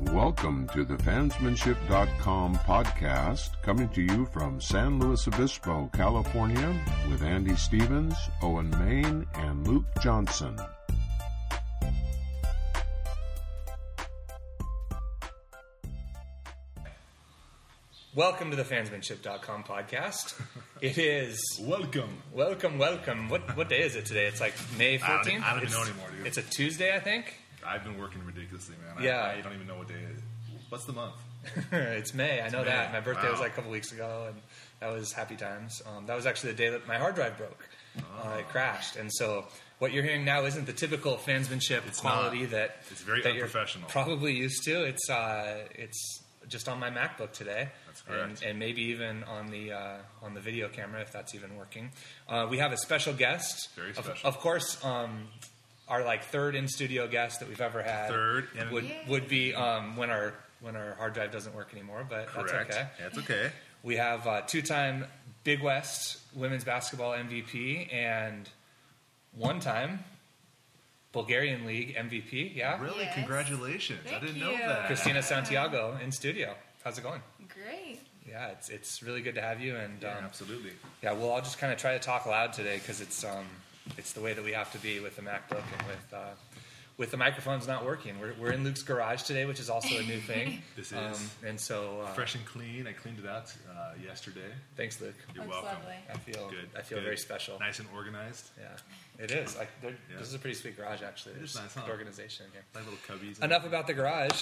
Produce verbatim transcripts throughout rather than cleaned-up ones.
Welcome to the fansmanship dot com podcast, coming to you from San Luis Obispo, California, with Andy Stevens, Owen Main, and Luke Johnson. Welcome to the fansmanship dot com podcast. It is... Welcome. Welcome, welcome. What what day is it today? It's like May fourteenth? I don't, I don't even it's, know anymore, dude. It's a Tuesday, I think? I've been working ridiculously, man. Yeah. I, I don't even know what day it is. What's the month? It's May, I know May. that. My birthday Wow. was like a couple weeks ago, and that was happy times. Um, that was actually the day that my hard drive broke. Oh. Uh, it crashed. And so what you're hearing now isn't the typical fansmanship It's quality not. that, It's very that you're unprofessional. probably used to. It's uh, it's just on my MacBook today. That's correct. And, and maybe even on the uh, on the video camera, if that's even working. Uh, we have a special guest. Very Of- special. Of, course, um, our like third in studio guest that we've ever had. Third in- would would be um, when our when our hard drive doesn't work anymore, but Correct. that's okay. That's okay. We have uh, two-time Big West women's basketball M V P and one-time Bulgarian League M V P. Yeah, Really? Yes. Congratulations. I Thank didn't know you. that. Christina Santiago in studio. How's it going? Great. Yeah, it's it's really good to have you, and Yeah, um, absolutely. yeah, we'll all just kind of try to talk loud today because it's um, it's the way that we have to be with the MacBook and with uh, with the microphones not working. We're we're in Luke's garage today, which is also a new thing. This is um, and so uh, fresh and clean. I cleaned it out uh, yesterday. Thanks, Luke. You're Looks welcome. lovely. I feel Good. I feel Good. very special. Nice and organized. Yeah, it is. Like they're- Yeah. this is a pretty sweet garage, actually. It is There's nice, good huh? organization in here. Like little cubbies. Enough about the garage.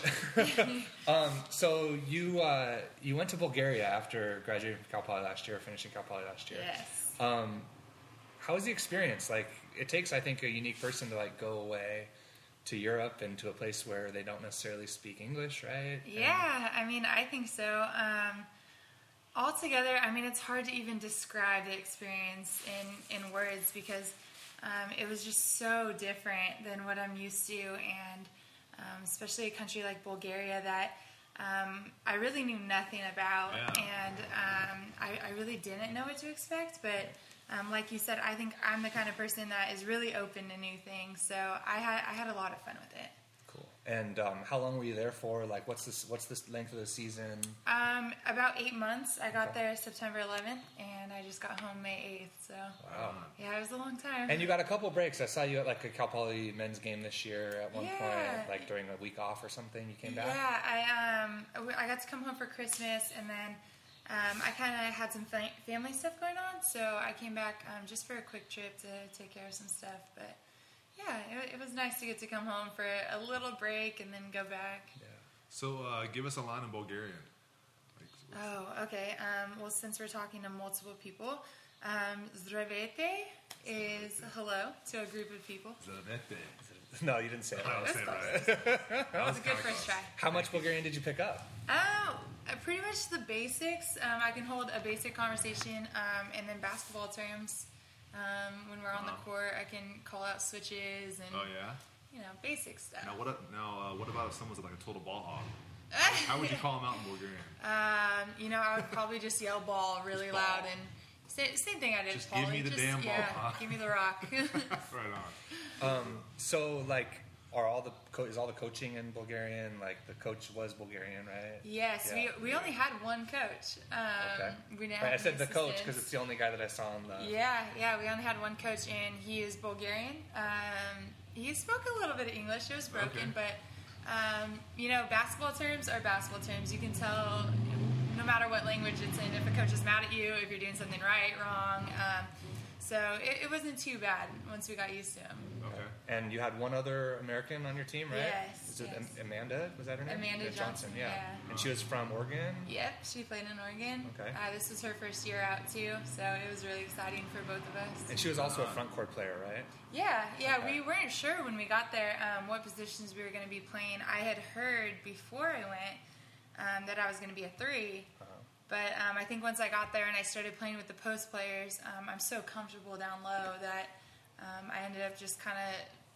um, so you uh, you went to Bulgaria after graduating from Cal Poly last year, finishing Cal Poly last year. Yes. Um, how was the experience? Like, it takes, I think, a unique person to like go away to Europe and to a place where they don't necessarily speak English, right? Yeah, I mean, I think so. Um, altogether, I mean, it's hard to even describe the experience in, in words because um, it was just so different than what I'm used to, and um, especially a country like Bulgaria that um, I really knew nothing about, Yeah. and um, I, I really didn't know what to expect, but um, like you said, I think I'm the kind of person that is really open to new things, so I had, I had a lot of fun with it. Cool. And um, how long were you there for? Like, what's this? What's the length of the season? Um, about eight months. I got Okay. there September eleventh, and I just got home May eighth. So Wow. yeah, it was a long time. And you got a couple breaks. I saw you at like a Cal Poly men's game this year at one Yeah. point, like during a week off or something. You came back. Yeah, I um, I got to come home for Christmas, and then um, I kind of had some fa- family stuff going on, so I came back um, just for a quick trip to take care of some stuff. But yeah, it, it was nice to get to come home for a little break and then go back. Yeah. So uh, give us a line in Bulgarian. Like, what's- Oh, okay. Um, well, since we're talking to multiple people, um, Zdravete is hello to a group of people. Zdravete. No, you didn't say it I right. was saying That's it right. That That was was a good kinda first close. try. How much Bulgarian did you pick up? Oh, uh, pretty much the basics. Um, I can hold a basic conversation, um, and then basketball terms. Um, when we're on Wow. the court, I can call out switches and Oh yeah. you know basic stuff. Now what? if- Now uh, what about if someone's like a total ball hog? How would you call them out in Bulgarian? Um, you know, I would probably just yell "ball" really Just ball. loud and say, same thing I did. Just Pauly, give me the just, damn ball, yeah, huh? give me the rock. Right on. Um, so, like, are all the co- is all the coaching in Bulgarian? Like, the coach was Bulgarian, right? Yes, Yeah. we we only had one coach. Um, Okay. We didn't Right, I have said any the coach because assistants. it's the only guy that I saw on the. Yeah, yeah, we only had one coach, and he is Bulgarian. Um, he spoke a little bit of English. It was broken, Okay. but um, you know, basketball terms are basketball terms. You can tell no matter what language it's in if a coach is mad at you, if you're doing something right, wrong. Um, so it, it wasn't too bad once we got used to him. Okay. And you had one other American on your team, right? Yes, Is it yes. Am- Amanda? Was that her name? Amanda Johnson, yeah. yeah. And she was from Oregon. Yep, she played in Oregon. Okay. Uh, this was her first year out too, so it was really exciting for both of us. And she was also a front court player, right? Yeah, yeah, Okay. we weren't sure when we got there um, what positions we were going to be playing. I had heard before I went um, that I was going to be a three, Uh-huh. but um, I think once I got there and I started playing with the post players, um, I'm so comfortable down low that um, I ended up just kind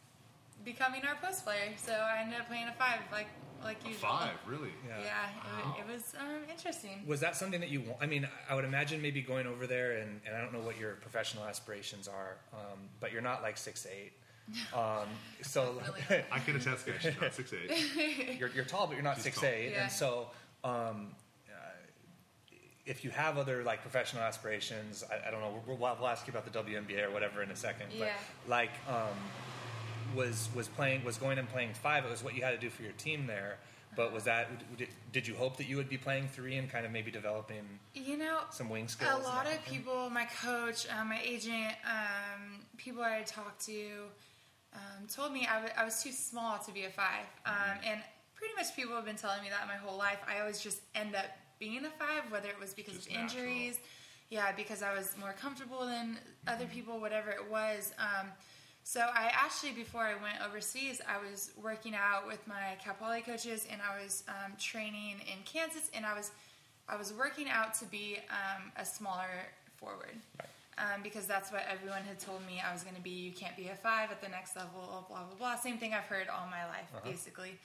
of becoming our post player. So I ended up playing a five, like like A usual. five, really? Yeah, it, wa- it was um, interesting. Was that something that you want? I mean, I would imagine maybe going over there, and, and I don't know what your professional aspirations are, um, but you're not like six eight. Um, so I can attest, guys. She's not six eight. you're, you're tall, but you're not She's six tall. eight, Yeah. and so um, uh, if you have other like professional aspirations, I, I don't know. We'll, we'll ask you about the W N B A or whatever in a second. But Yeah. like um, was was playing was going and playing five. It was what you had to do for your team there. But was that did, did you hope that you would be playing three and kind of maybe developing You know, some wing skills? a and lot that of kind thing? people, my coach, um, my agent, um, people I had talked to, um, told me I, w- I was too small to be a five. Um, and pretty much people have been telling me that my whole life. I always just end up being a five, whether it was because Just of injuries, yeah, because I was more comfortable than other people, whatever it was. Um, so I actually, before I went overseas, I was working out with my Cal Poly coaches, and I was um, training in Kansas, and I was I was working out to be um, a smaller forward. Right. Um, because that's what everyone had told me I was going to be. You can't be a five at the next level, blah, blah, blah. Same thing I've heard all my life, Uh-huh. basically.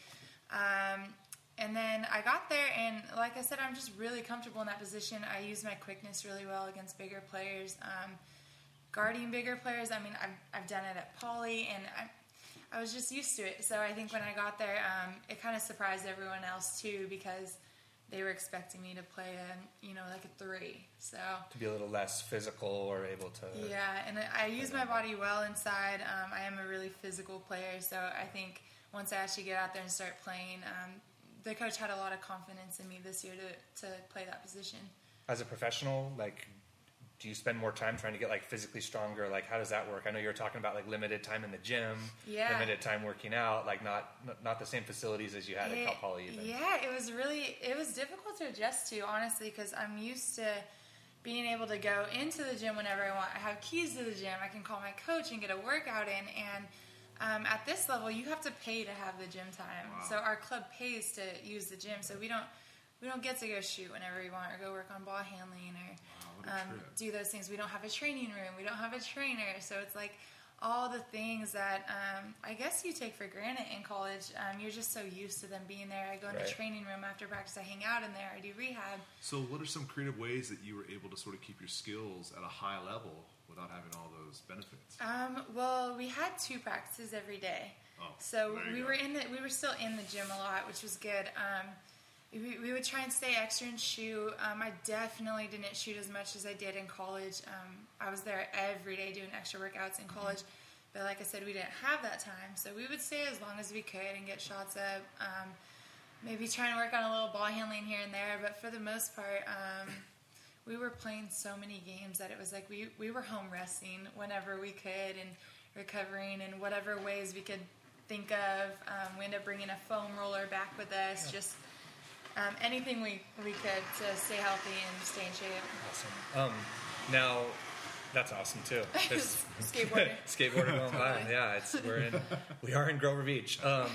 Um, and then I got there, and like I said, I'm just really comfortable in that position. I use my quickness really well against bigger players. Um, guarding bigger players, I mean, I've, I've done it at Poly, and I, I was just used to it. So I think when I got there, um, it kind of surprised everyone else, too, because they were expecting me to play a, you know, like a three. So to be a little less physical or able to. yeah, and I use my body well inside. Um, I am a really physical player, so I think once I actually get out there and start playing, um, the coach had a lot of confidence in me this year to to play that position. As a professional, like, do you spend more time trying to get like physically stronger? Like, how does that work? I know you were talking about like limited time in the gym, Yeah. limited time working out, like not not the same facilities as you had at Cal Poly even. Yeah, it was really it was difficult to adjust to, honestly, because I'm used to being able to go into the gym whenever I want. I have keys to the gym. I can call my coach and get a workout in. And um, at this level, you have to pay to have the gym time. Wow. So our club pays to use the gym. So we don't we don't get to go shoot whenever we want or go work on ball handling or Wow, what a um, trip. do those things. We don't have a training room. We don't have a trainer. So it's like all the things that um, I guess you take for granted in college. Um, you're just so used to them being there. I go in Right. the training room after practice. I hang out in there. I do rehab. So, what are some creative ways that you were able to sort of keep your skills at a high level without having all those benefits? Um, well, we had two practices every day. Oh, So there you we go. were in the, we were still in the gym a lot, which was good. Um, we, we would try and stay extra and shoot. Um, I definitely didn't shoot as much as I did in college. Um, I was there every day doing extra workouts in college. But like I said, we didn't have that time. So we would stay as long as we could and get shots up. Um, maybe try and work on a little ball handling here and there. But for the most part, um, we were playing so many games that it was like we, we were home resting whenever we could and recovering in whatever ways we could think of. Um, we ended up bringing a foam roller back with us, just um, anything we, we could to stay healthy and stay in shape. Awesome. Um, now, that's awesome too. There's- Skateboarding. Skateboarding going by. Yeah, it's we're in we are in Grover Beach. Um,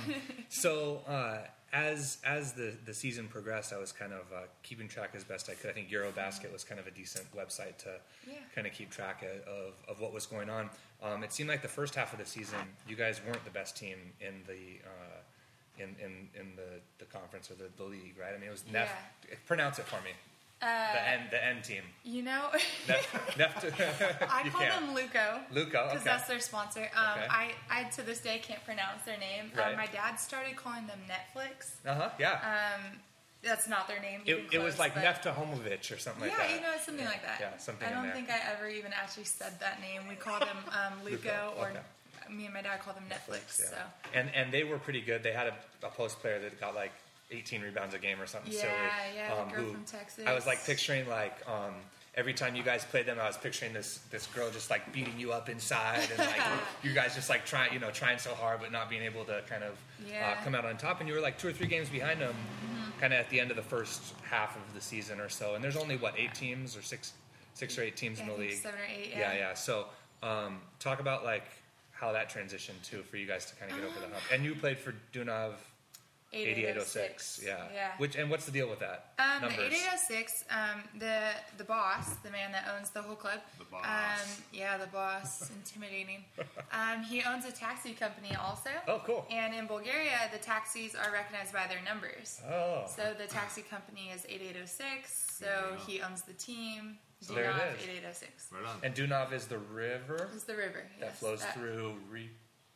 so uh, as as the, the season progressed, I was kind of uh, keeping track as best I could. I think Eurobasket was kind of a decent website to Yeah. kind of keep track of, of, of what was going on. Um, it seemed like the first half of the season, you guys weren't the best team in the uh, in, in, in the, the conference or the, the league, right? I mean, it was Nef. Pronounce it for me. Uh, The N the N team. You know, Nef, Nef, I you call can't. them Luco. Luco, Because okay. that's their sponsor. Um, Okay. I, I, to this day, can't pronounce their name. Right. Um, my dad started calling them Netflix. Uh huh. Yeah. Um, that's not their name. it, even it was close, like but- Neftahomovich or something like yeah, that. you know, it's something like that. Yeah, something I in don't there. think I ever even actually said that name. We called them um, Luco, Luco, or okay. me and my dad called them Netflix. Yeah. So And and they were pretty good. They had a, a post player that got like eighteen rebounds a game or something Yeah, silly. yeah, the um, girl who- from Texas. I was like picturing like um, every time you guys played them, I was picturing this this girl just like beating you up inside, and like you guys just like trying you know trying so hard but not being able to kind of Yeah. uh, come out on top. And you were like two or three games behind them, Mm-hmm. kind of at the end of the first half of the season or so. And there's only what eight teams or six six or eight teams yeah, in I the think league. seven or eight. Yeah, yeah. So, um, talk about like how that transitioned too for you guys to kind of get over the hump. And you played for Dunav eighty-eight oh six. Yeah. Yeah. Which and what's the deal with that? Um, Numbers. the eighty-eight oh six, um, the the boss, the man that owns the whole club. The boss. Um, yeah, the boss, intimidating. Um, he owns a taxi company also. Oh, cool. And in Bulgaria, the taxis are recognized by their numbers. Oh. So the taxi company is eighty-eight oh six. So There you go. he owns the team. So there it is. eighty-eight oh six. Right on. And Dunav is the river It's the river that yes. flows That- through. Re-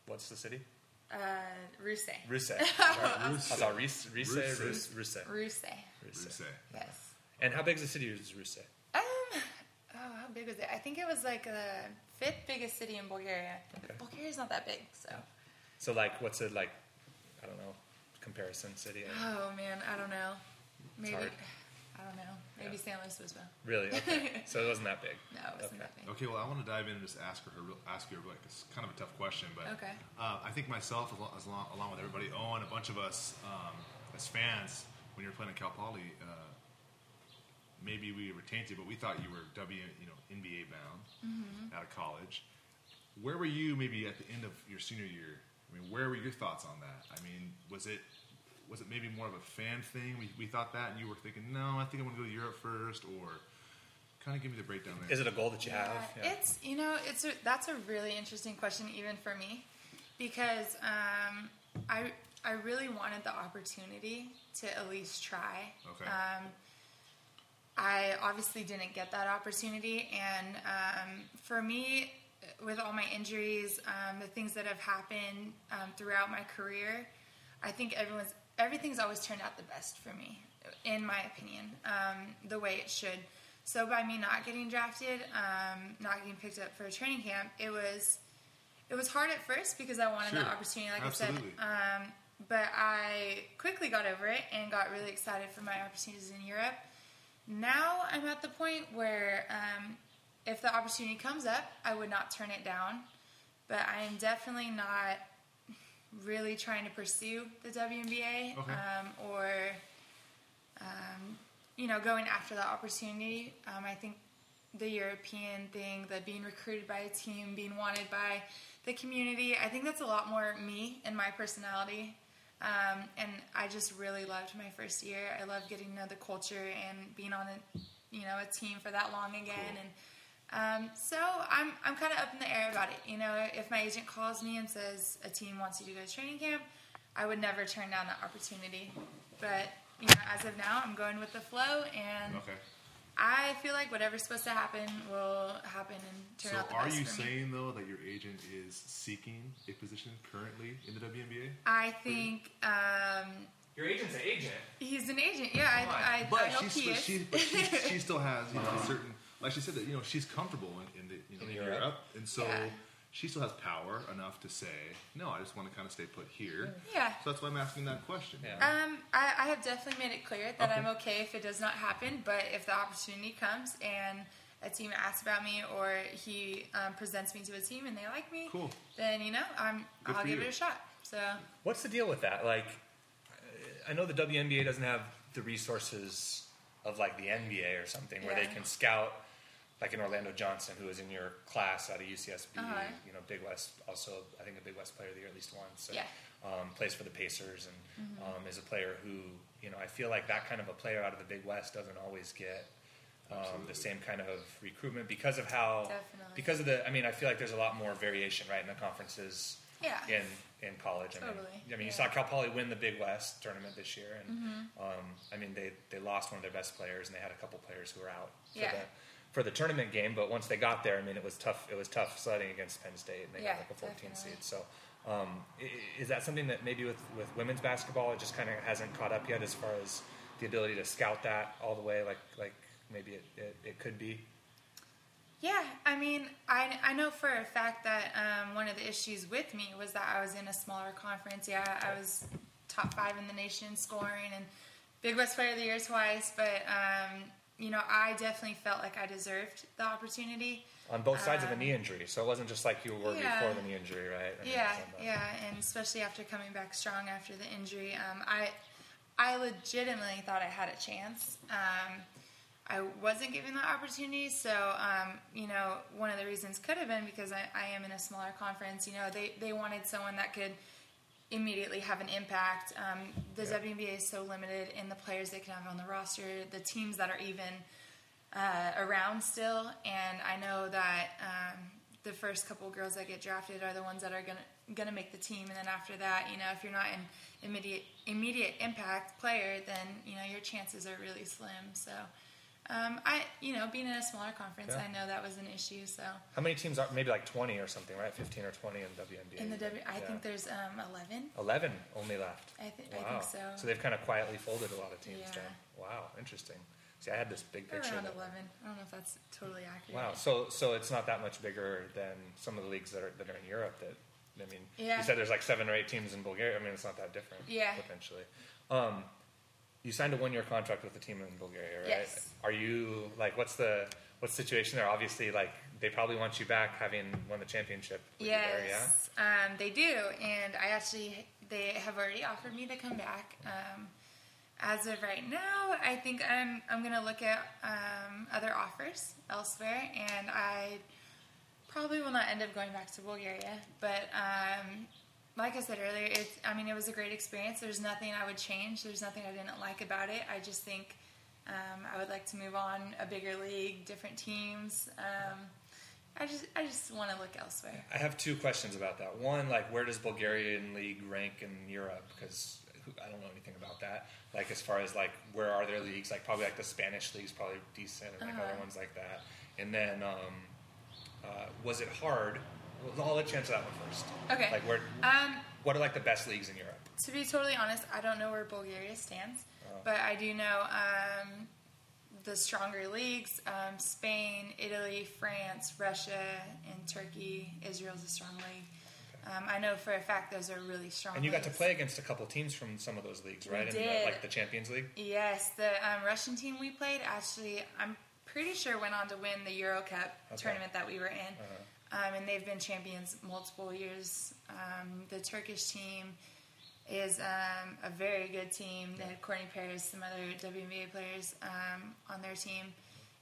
what's the city? Uh, Russe. Russe. Russe. I thought Russe. Russe. Russe. Russe. Russe. Russe. Russe. Yes. And how big is the city? Is Russe? Um. Oh, how big was it? I think it was like the fifth biggest city in Bulgaria. Okay. Bulgaria's not that big, so. So like, what's it like? I don't know. Comparison city. Oh man, I don't know. Maybe. hard. I don't know. Maybe Yeah. San Luis Obispo. Really? Okay. So it wasn't that big. No, it wasn't Okay. that big. Okay, well, I want to dive in and just ask her, her ask you like it's kind of a tough question, but Okay. uh, I think myself, as, lo- as long, along with everybody, Owen, a bunch of us um, as fans, when you were playing at Cal Poly, uh, maybe we were tainted, but we thought you were W, you know, N B A bound Mm-hmm. out of college. Where were you maybe at the end of your senior year? I mean, where were your thoughts on that? I mean, was it was it maybe more of a fan thing? We, we thought that, and you were thinking, no, I think I want to go to Europe first, or kind of give me the breakdown there. Is it a goal that you have? Yeah, it's you know it's a, that's a really interesting question even for me because um, I I really wanted the opportunity to at least try. Okay. Um, I obviously didn't get that opportunity, and um, for me, with all my injuries, um, the things that have happened um, throughout my career, I think everyone's everything's always turned out the best for me, in my opinion, um, the way it should. So by me not getting drafted, um, not getting picked up for a training camp, it was it was hard at first because I wanted Sure. the opportunity, like Absolutely. I said. Um, but I quickly got over it and got really excited for my opportunities in Europe. Now I'm at the point where um, if the opportunity comes up, I would not turn it down. But I am definitely not really trying to pursue the W N B A Okay. um, or, um, you know, going after the opportunity. Um, I think the European thing, the being recruited by a team, being wanted by the community, I think that's a lot more me and my personality. Um, and I just really loved my first year. I loved getting to know the culture and being on a, you know, a team for that long again. Cool. And um, so I'm I'm kind of up in the air about it. You know, if my agent calls me and says a team wants you to go to training camp, I would never turn down that opportunity. But you know, as of now, I'm going with the flow, and Okay. I feel like whatever's supposed to happen will happen and turn So out the are best you for me. saying, though, that your agent is seeking a position currently in the W N B A? I think um, Your agent's an agent. he's an agent. Yeah, I, I, But, I hope she's, he but, is. she, but she, she still has, you know, a certain, like she said, that, you know, she's comfortable in, in, the, you know, In in Europe. Europe. And so Yeah. she still has power enough to say, no, I just want to kind of stay put here. Yeah. So that's why I'm asking that question. Yeah. Um, I, I have definitely made it clear that Okay. I'm okay if it does not happen, but if the opportunity comes and a team asks about me or he um, presents me to a team and they like me, Cool. then, you know, I'm, Good I'll for give you. it a shot. So, What's the deal with that? Like, I know the W N B A doesn't have the resources of like the N B A or something where Yeah. they can scout, like an Orlando Johnson who was in your class out of U C S B. Uh-huh. You know, Big West, also I think a Big West player of the year at least once. And, Yeah. um, plays for the Pacers and Mm-hmm. um, is a player who, you know, I feel like that kind of a player out of the Big West doesn't always get um, the same kind of recruitment because of how, Definitely. because of the. I mean, I feel like there's a lot more variation, right, in the conferences. yeah. In, in college, I mean, Totally, I mean, you yeah. saw Cal Poly win the Big West tournament this year, and Mm-hmm. um, I mean, they, they lost one of their best players, and they had a couple players who were out for Yeah. the for the tournament game. But once they got there, I mean, it was tough. It was tough sledding against Penn State, and they Yeah, got like a fourteen definitely. seed. So, um, i- is that something that maybe with, with women's basketball, it just kind of hasn't caught up yet, as far as the ability to scout that all the way, like like maybe it, it, it could be. Yeah, I mean, I, I know for a fact that um, one of the issues with me was that I was in a smaller conference. Yeah, I was top five in the nation scoring and Big West Player of the Year twice. But, um, you know, I definitely felt like I deserved the opportunity. On both sides of the knee injury, so it wasn't just like you were yeah. before the knee injury, right? I mean, Yeah, it was on the- yeah, and especially after coming back strong after the injury, um, I, I legitimately thought I had a chance. Um, I wasn't given the opportunity, so um, you know, one of the reasons could have been because I, I am in a smaller conference. You know, they they wanted someone that could immediately have an impact. Um, the Yeah. W N B A is so limited in the players they can have on the roster, the teams that are even uh, around still, and I know that um, the first couple of girls that get drafted are the ones that are gonna gonna make the team, and then after that, you know, if you're not an immediate immediate impact player, then you know your chances are really slim. So Um, I, you know, being in a smaller conference, Yeah. I know that was an issue. So How many teams are, maybe like twenty or something, right? fifteen or twenty in W N B A? in the W, I Yeah. think there's um, eleven. eleven only left. I, th- Wow. I think so. So they've kind of quietly folded a lot of teams Yeah. down. Wow, interesting. See, I had this big picture. Around that- eleven. I don't know if that's totally accurate. Wow. So so it's not that much bigger than some of the leagues that are that are in Europe. That I mean, Yeah. you said there's like seven or eight teams in Bulgaria. I mean, it's not that different. Yeah. Potentially. Um, you signed a one-year contract with the team in Bulgaria, right? Yes. Are you like what's the what's the situation there? Obviously, like they probably want you back, having won the championship. With you there, yeah. Yes, um, they do, and I actually they have already offered me to come back. Um, as of right now, I think I'm I'm going to look at um, other offers elsewhere, and I probably will not end up going back to Bulgaria. But um, like I said earlier, it's I mean it was a great experience. There's nothing I would change. There's nothing I didn't like about it. I just think um, I would like to move on, a bigger league, different teams. Um, I just I just want to look elsewhere. I have two questions about that. One, like, where does Bulgarian league rank in Europe? Because I don't know anything about that. Like, as far as like, where are their leagues? Like, probably like the Spanish league's probably decent, and like Uh-huh. other ones like that. And then, um, uh, was it hard? Well, I'll let you answer that one first. Okay. Like, where? Um, What are like the best leagues in Europe? to be totally honest, I don't know where Bulgaria stands, Oh. but I do know um, the stronger leagues: um, Spain, Italy, France, Russia, and Turkey. Israel's a strong league. Um, I know for a fact those are really strong. And you got to leagues. play against a couple teams from some of those leagues, right? We In the, did. like the Champions League. Yes, the um, Russian team we played actually, I'm pretty sure went on to win the Euro Cup Okay. tournament that we were in. Uh-huh. Um, and they've been champions multiple years. Um, the Turkish team is um, a very good team. They had Courtney Paris, some other W N B A players um, on their team.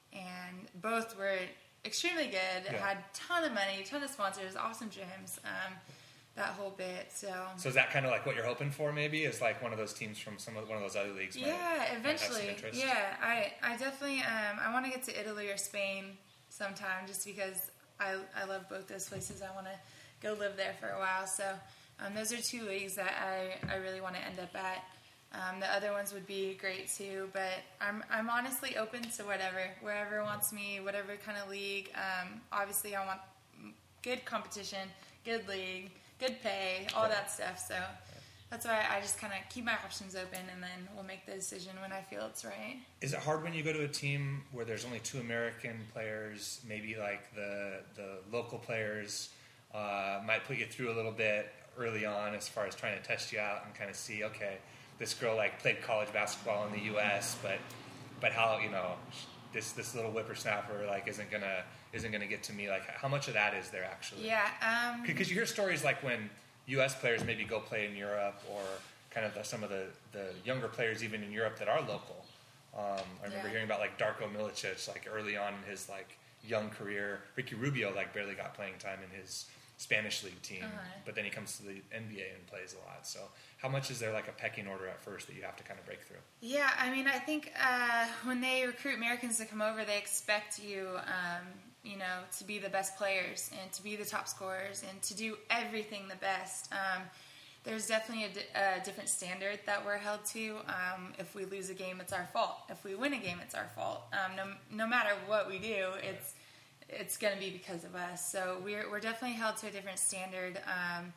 And both were extremely good, Yeah. had a ton of money, ton of sponsors, awesome gyms, um, that whole bit. So, So is that kind of like what you're hoping for? Maybe is like one of those teams from some of one of those other leagues. might- yeah, might have some eventually. interest? Yeah, I, I definitely um, I want to get to Italy or Spain sometime, just because I I love both those places. I want to go live there for a while. So um, those are two leagues that I, I really want to end up at. Um, the other ones would be great too, but I'm I'm honestly open to whatever, wherever wants me, whatever kind of league. Um, obviously, I want good competition, good league, good pay, all Right. that stuff. So that's why I just kind of keep my options open, and then we'll make the decision when I feel it's right. Is it hard when you go to a team where there's only two American players? Maybe like the the local players uh, might put you through a little bit early on, as far as trying to test you out and kind of see, okay, this girl like played college basketball in the U S, but but how you know this this little whippersnapper like isn't gonna isn't gonna get to me. Like, how much of that is there actually? Yeah. Um, Because you hear stories like when U S players maybe go play in Europe, or kind of the, some of the, the younger players even in Europe that are local. Um, I remember Yeah. hearing about like Darko Milicic, like early on in his like young career. Ricky Rubio like barely got playing time in his Spanish league team, Uh-huh. but then he comes to the N B A and plays a lot. So how much is there like a pecking order at first that you have to kind of break through? Yeah, I mean, I think uh, when they recruit Americans to come over, they expect you, um, you know, to be the best players and to be the top scorers and to do everything the best. Um, there's definitely a, di- a different standard that we're held to. Um, if we lose a game, it's our fault. If we win a game, it's our fault. Um, no, no matter what we do, it's it's going to be because of us. So we're we're definitely held to a different standard. Um,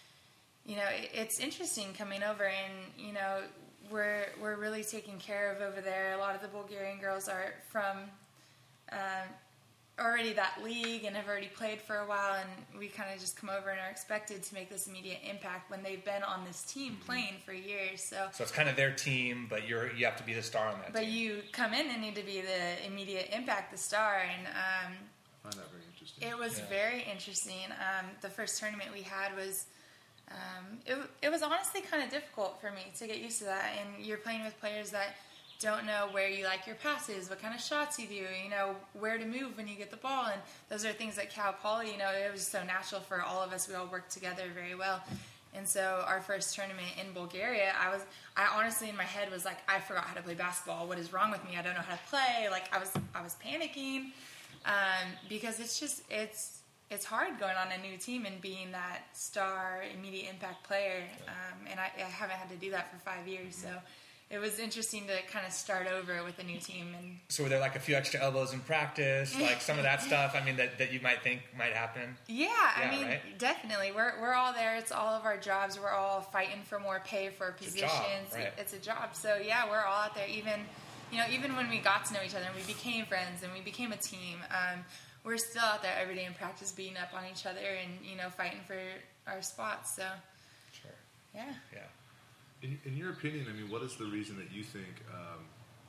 you know, it, it's interesting coming over, and you know, we're we're really taken care of over there. A lot of the Bulgarian girls are from um, already that league and have already played for a while, and we kind of just come over and are expected to make this immediate impact when they've been on this team playing for years. So, So it's kind of their team, but you're you have to be the star on that but team. you come in and need to be the immediate impact, the star, and um, I find that very interesting. it was Yeah. very interesting. Um, the first tournament we had was, um, it, it was honestly kind of difficult for me to get used to that. And you're playing with players that don't know where you like your passes, what kind of shots you do, you know, where to move when you get the ball. And those are things at Cal Poly, you know, it was so natural for all of us. We all worked together very well. And so our first tournament in Bulgaria, I was, I honestly in my head was like, I forgot how to play basketball. What is wrong with me? I don't know how to play. Like I was, I was panicking. Um, because it's just it's it's hard going on a new team and being that star immediate impact player, um, and I, I haven't had to do that for five years, so it was interesting to kind of start over with a new team. And so were there like a few extra elbows in practice, like some of that stuff? I mean, that, that you might think might happen. Yeah, Yeah, I mean, right? definitely. We're we're all there. It's all of our jobs. We're all fighting for more pay for It's a positions. job, right. It's a job. So yeah, we're all out there. Even you know, even when we got to know each other and we became friends and we became a team, um, we're still out there every day in practice, beating up on each other and you know, fighting for our spots. So Sure. yeah. Yeah. In, in your opinion, I mean, what is the reason that you think um,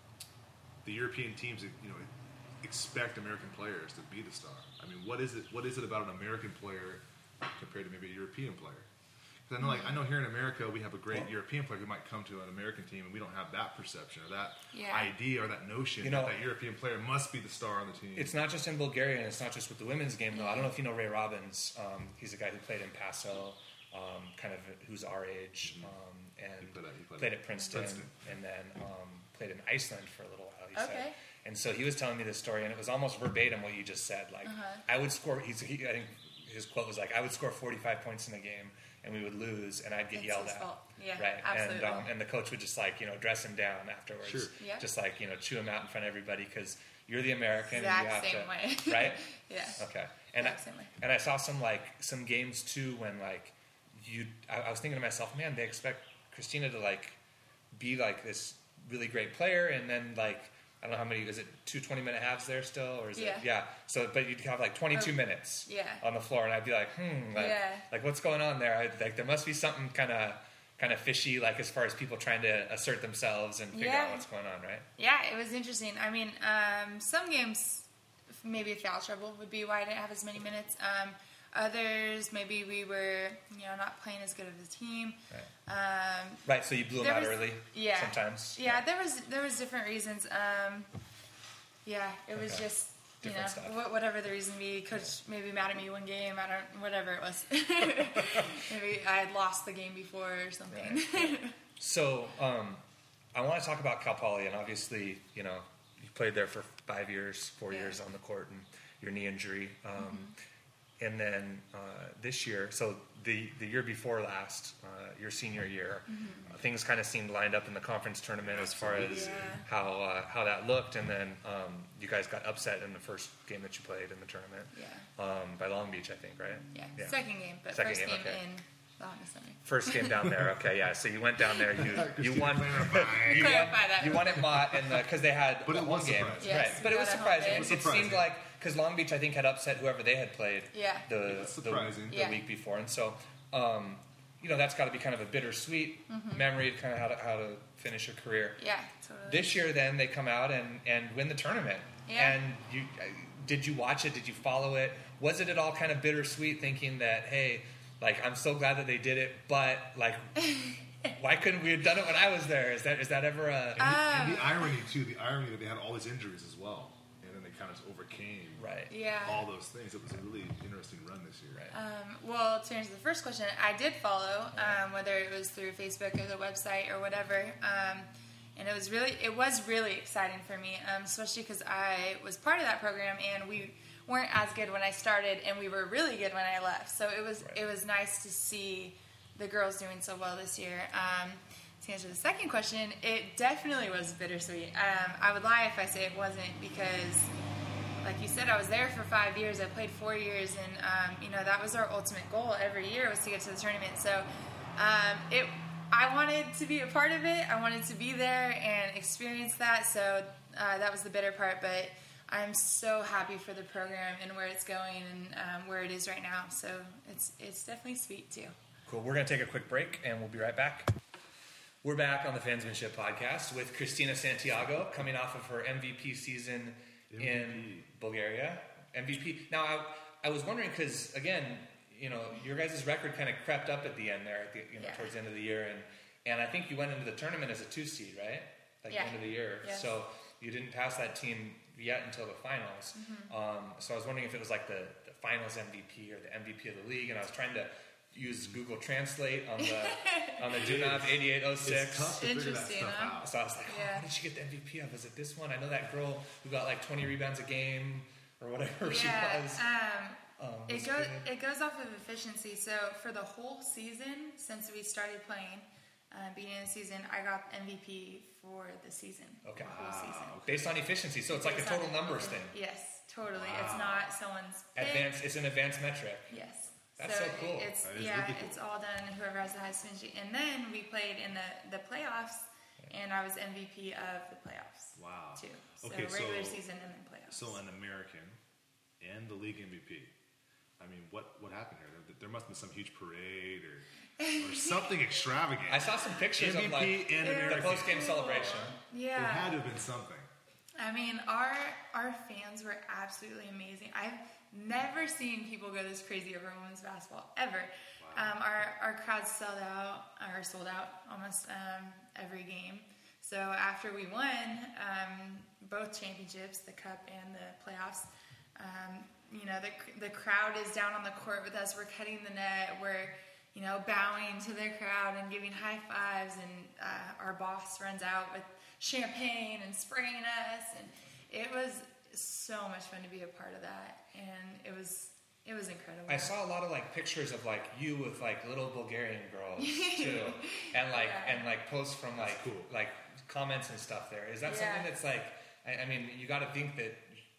the European teams, you know, expect American players to be the star? I mean, what is it? What is it about an American player compared to maybe a European player? Because I know, like, I know here in America we have a great European player who might come to an American team, and we don't have that perception or that Yeah. idea or that notion You know, that that European player must be the star on the team. It's not just in Bulgaria, and it's not just with the women's game, though. I don't know if you know Ray Robbins. Um, he's a guy who played in Paso, um, kind of who's our age, um, and He played at- he played played at at Princeton, Princeton. and then um, played in Iceland for a little while, he said. Okay. And so he was telling me this story, and it was almost verbatim what you just said. Like, Uh-huh. I would score, he's, he, I think his quote was like, I would score forty-five points in a game, and we would lose, and I'd get It's yelled his at. fault. Yeah, right? absolutely. And, um, and the coach would just, like, you know, dress him down afterwards. Sure. Yeah. Just, like, you know, chew him out in front of everybody because you're the American. Exact and you have same to, way. Right? Yeah. Okay. And I, Exact same way. and I saw some, like, some games, too, when, like, you, I, I was thinking to myself, man, they expect Christina to, like, be, like, this really great player, and then, like, I don't know how many, is it two twenty-minute halves there still? Or is Yeah. it? Yeah. So, but you'd have, like, twenty-two Oh, minutes yeah. on the floor, and I'd be like, hmm, like, Yeah. like what's going on there? I, like, there must be something kind of kind of fishy, like, as far as people trying to assert themselves and figure Yeah. out what's going on, right? Yeah, it was interesting. I mean, um, some games, maybe foul trouble would be why I didn't have as many minutes. Um, others, maybe we were, you know, not playing as good of a team. Um, Right, so you blew them There out was- early yeah. sometimes? yeah, there was there was different reasons. Um, yeah, it was Okay. just you Different know stuff. wh- whatever the reason be. Coach maybe mad at me one game. I don't whatever it was. Maybe I had lost the game before or something. So, um, I want to talk about Cal Poly, and obviously, you know, you played there for five years, four Yeah. years on the court, and your knee injury. Um, Mm-hmm. And then uh, this year, so the, the year before last, uh, your senior year, uh, things kind of seemed lined up in the conference tournament as far as Mm-hmm. Yeah. how uh, how that looked. And then um, you guys got upset in the first game that you played in the tournament Yeah. um, by Long Beach, I think, right? Yeah. Second game, but Second first game, game, okay. in the Honda Center. First game down there, okay, yeah. So you went down there, you you won, Clarify. you won, Clarify that. you won at Mott, and because they had But it one was game, surprising. Yes, right? But we it was got a home surprising. game. It, was it surprising. seemed like because Long Beach, I think, had upset whoever they had played Yeah. the Yeah, it's the, surprising. the Yeah. week before, and so um, you know that's got to be kind of a bittersweet Mm-hmm. memory of kind of how to how to finish your career. Yeah, totally. This year, then they come out and, and win the tournament. Yeah. And you uh, did you watch it? Did you follow it? Was it at all kind of bittersweet, thinking that hey, like I'm so glad that they did it, but like why couldn't we have done it when I was there? Is that is that ever a And, the, and the irony too, the irony that they had all these injuries as well, and then they kind of overcame right? Yeah. all those things. It was a really interesting run this year. Right. Um, well, to answer the first question, I did follow, um, whether it was through Facebook or the website or whatever. Um, and it was really, it was really exciting for me, um, especially because I was part of that program and we weren't as good when I started, and we were really good when I left. So it was, Right. it was nice to see the girls doing so well this year. Um, to answer the second question, it definitely was bittersweet. Um, I would lie if I say it wasn't, because like you said, I was there for five years. I played four years, and um, you know that was our ultimate goal every year, was to get to the tournament. So um, it, I wanted to be a part of it. I wanted to be there and experience that. So uh, that was the bitter part. But I'm so happy for the program and where it's going and um, where it is right now. So it's it's definitely sweet too. Cool. We're going to take a quick break, and we'll be right back. We're back on the Fansmanship Podcast with Christina Santiago, coming off of her M V P season M V P. in Bulgaria. M V P. Now, I, I was wondering because, again, you know, your guys' record kind of crept up at the end there, at the, you know, Yeah. towards the end of the year, and and I think you went into the tournament as a two seed, right? Like Yeah. the end of the year. Yes. So you didn't pass that team yet until the finals. Mm-hmm. Um, so I was wondering if it was like the, the finals M V P or the M V P of the league, and I was trying to use Google Translate on the on the Dunav eighty-eight oh It's six. tough to figure that Interesting, stuff huh? out. So I was like, oh, Yeah. what did she get the M V P of? Is it this one? I know that girl who got like twenty rebounds a game or whatever she Yeah, was. um, Um, it was goes good. it goes off of efficiency. So for the whole season since we started playing, uh, beginning of the season, I got M V P for the season. Okay. The whole season. Based on efficiency, so it's like Based a total on- numbers thing. Yes, totally. Wow. It's not someone's pick. Advanced. It's an advanced metric. Yes. That's so cool. It's That is yeah, really cool. it's all done. Whoever has the highest finishing, and then we played in the the playoffs, and I was M V P of the playoffs. Wow. Too. So Okay, so- regular season and then playoffs. So an American and the league M V P. I mean, what what happened here? There, there must have been some huge parade or or something extravagant. I saw some pictures M V P of like and Yeah. the American. post game celebration. Yeah. There had to have been something. I mean, our our fans were absolutely amazing. I've never seen people go this crazy over women's basketball ever. Wow. Um, our our crowds sold out or sold out almost um, every game. So after we won um, both championships, the cup and the playoffs, um, you know, the the crowd is down on the court with us. We're cutting the net. We're you know bowing to the crowd and giving high fives. And uh, our boss runs out with champagne and spraying us, and it was so much fun to be a part of that, and it was it was incredible. I saw a lot of like pictures of like you with like little Bulgarian girls too, and like Yeah. and like posts from like cool. like comments and stuff there. Is that Yeah. something that's like? I, I mean, you got to think that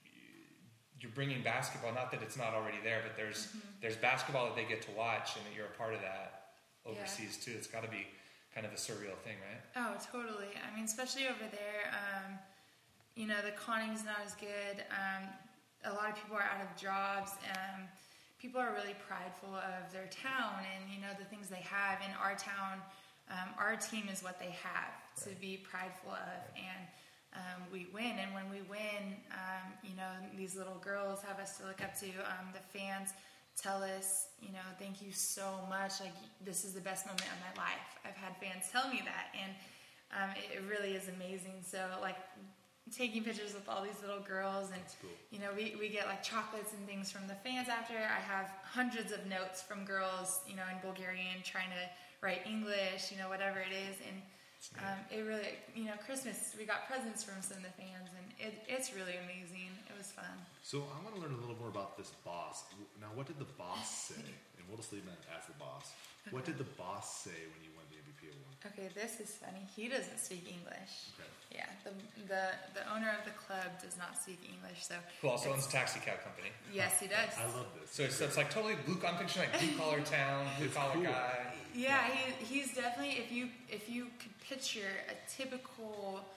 you're bringing basketball. Not that it's not already there, but there's Mm-hmm. there's basketball that they get to watch, and that you're a part of that overseas too. It's got to be kind of a surreal thing, right? Oh, totally. I mean, especially over there, um, you know, the conning's not as good. Um, a lot of people are out of jobs. Um, people are really prideful of their town and, you know, the things they have. In our town, um, our team is what they have to be prideful of. And um, we win. And when we win, um, you know, these little girls have us to look up to. Um, the fans tell us, you know, thank you so much. Like, this is the best moment of my life. I've had fans tell me that, and um, it, it really is amazing. So, like, taking pictures with all these little girls, and cool. you know, we, we get like chocolates and things from the fans after. I have hundreds of notes from girls, you know, in Bulgarian trying to write English, you know, whatever it is, and um, it really, you know, Christmas we got presents from some of the fans, and it, it's really amazing. It was fun. So I want to learn a little more about this boss. Now, what did the boss say? And we'll just leave him as the boss. What did the boss say when you won the M V P award? Okay, this is funny. He doesn't speak English. Okay. Yeah, the the the owner of the club does not speak English, so Who also owns it's- a taxi cab company. yes, he does. I love this. So it's, so it's like totally blue. I'm picturing like blue collar town, blue It's collar cool. guy. Yeah, he, he's definitely, if you if you could picture a typical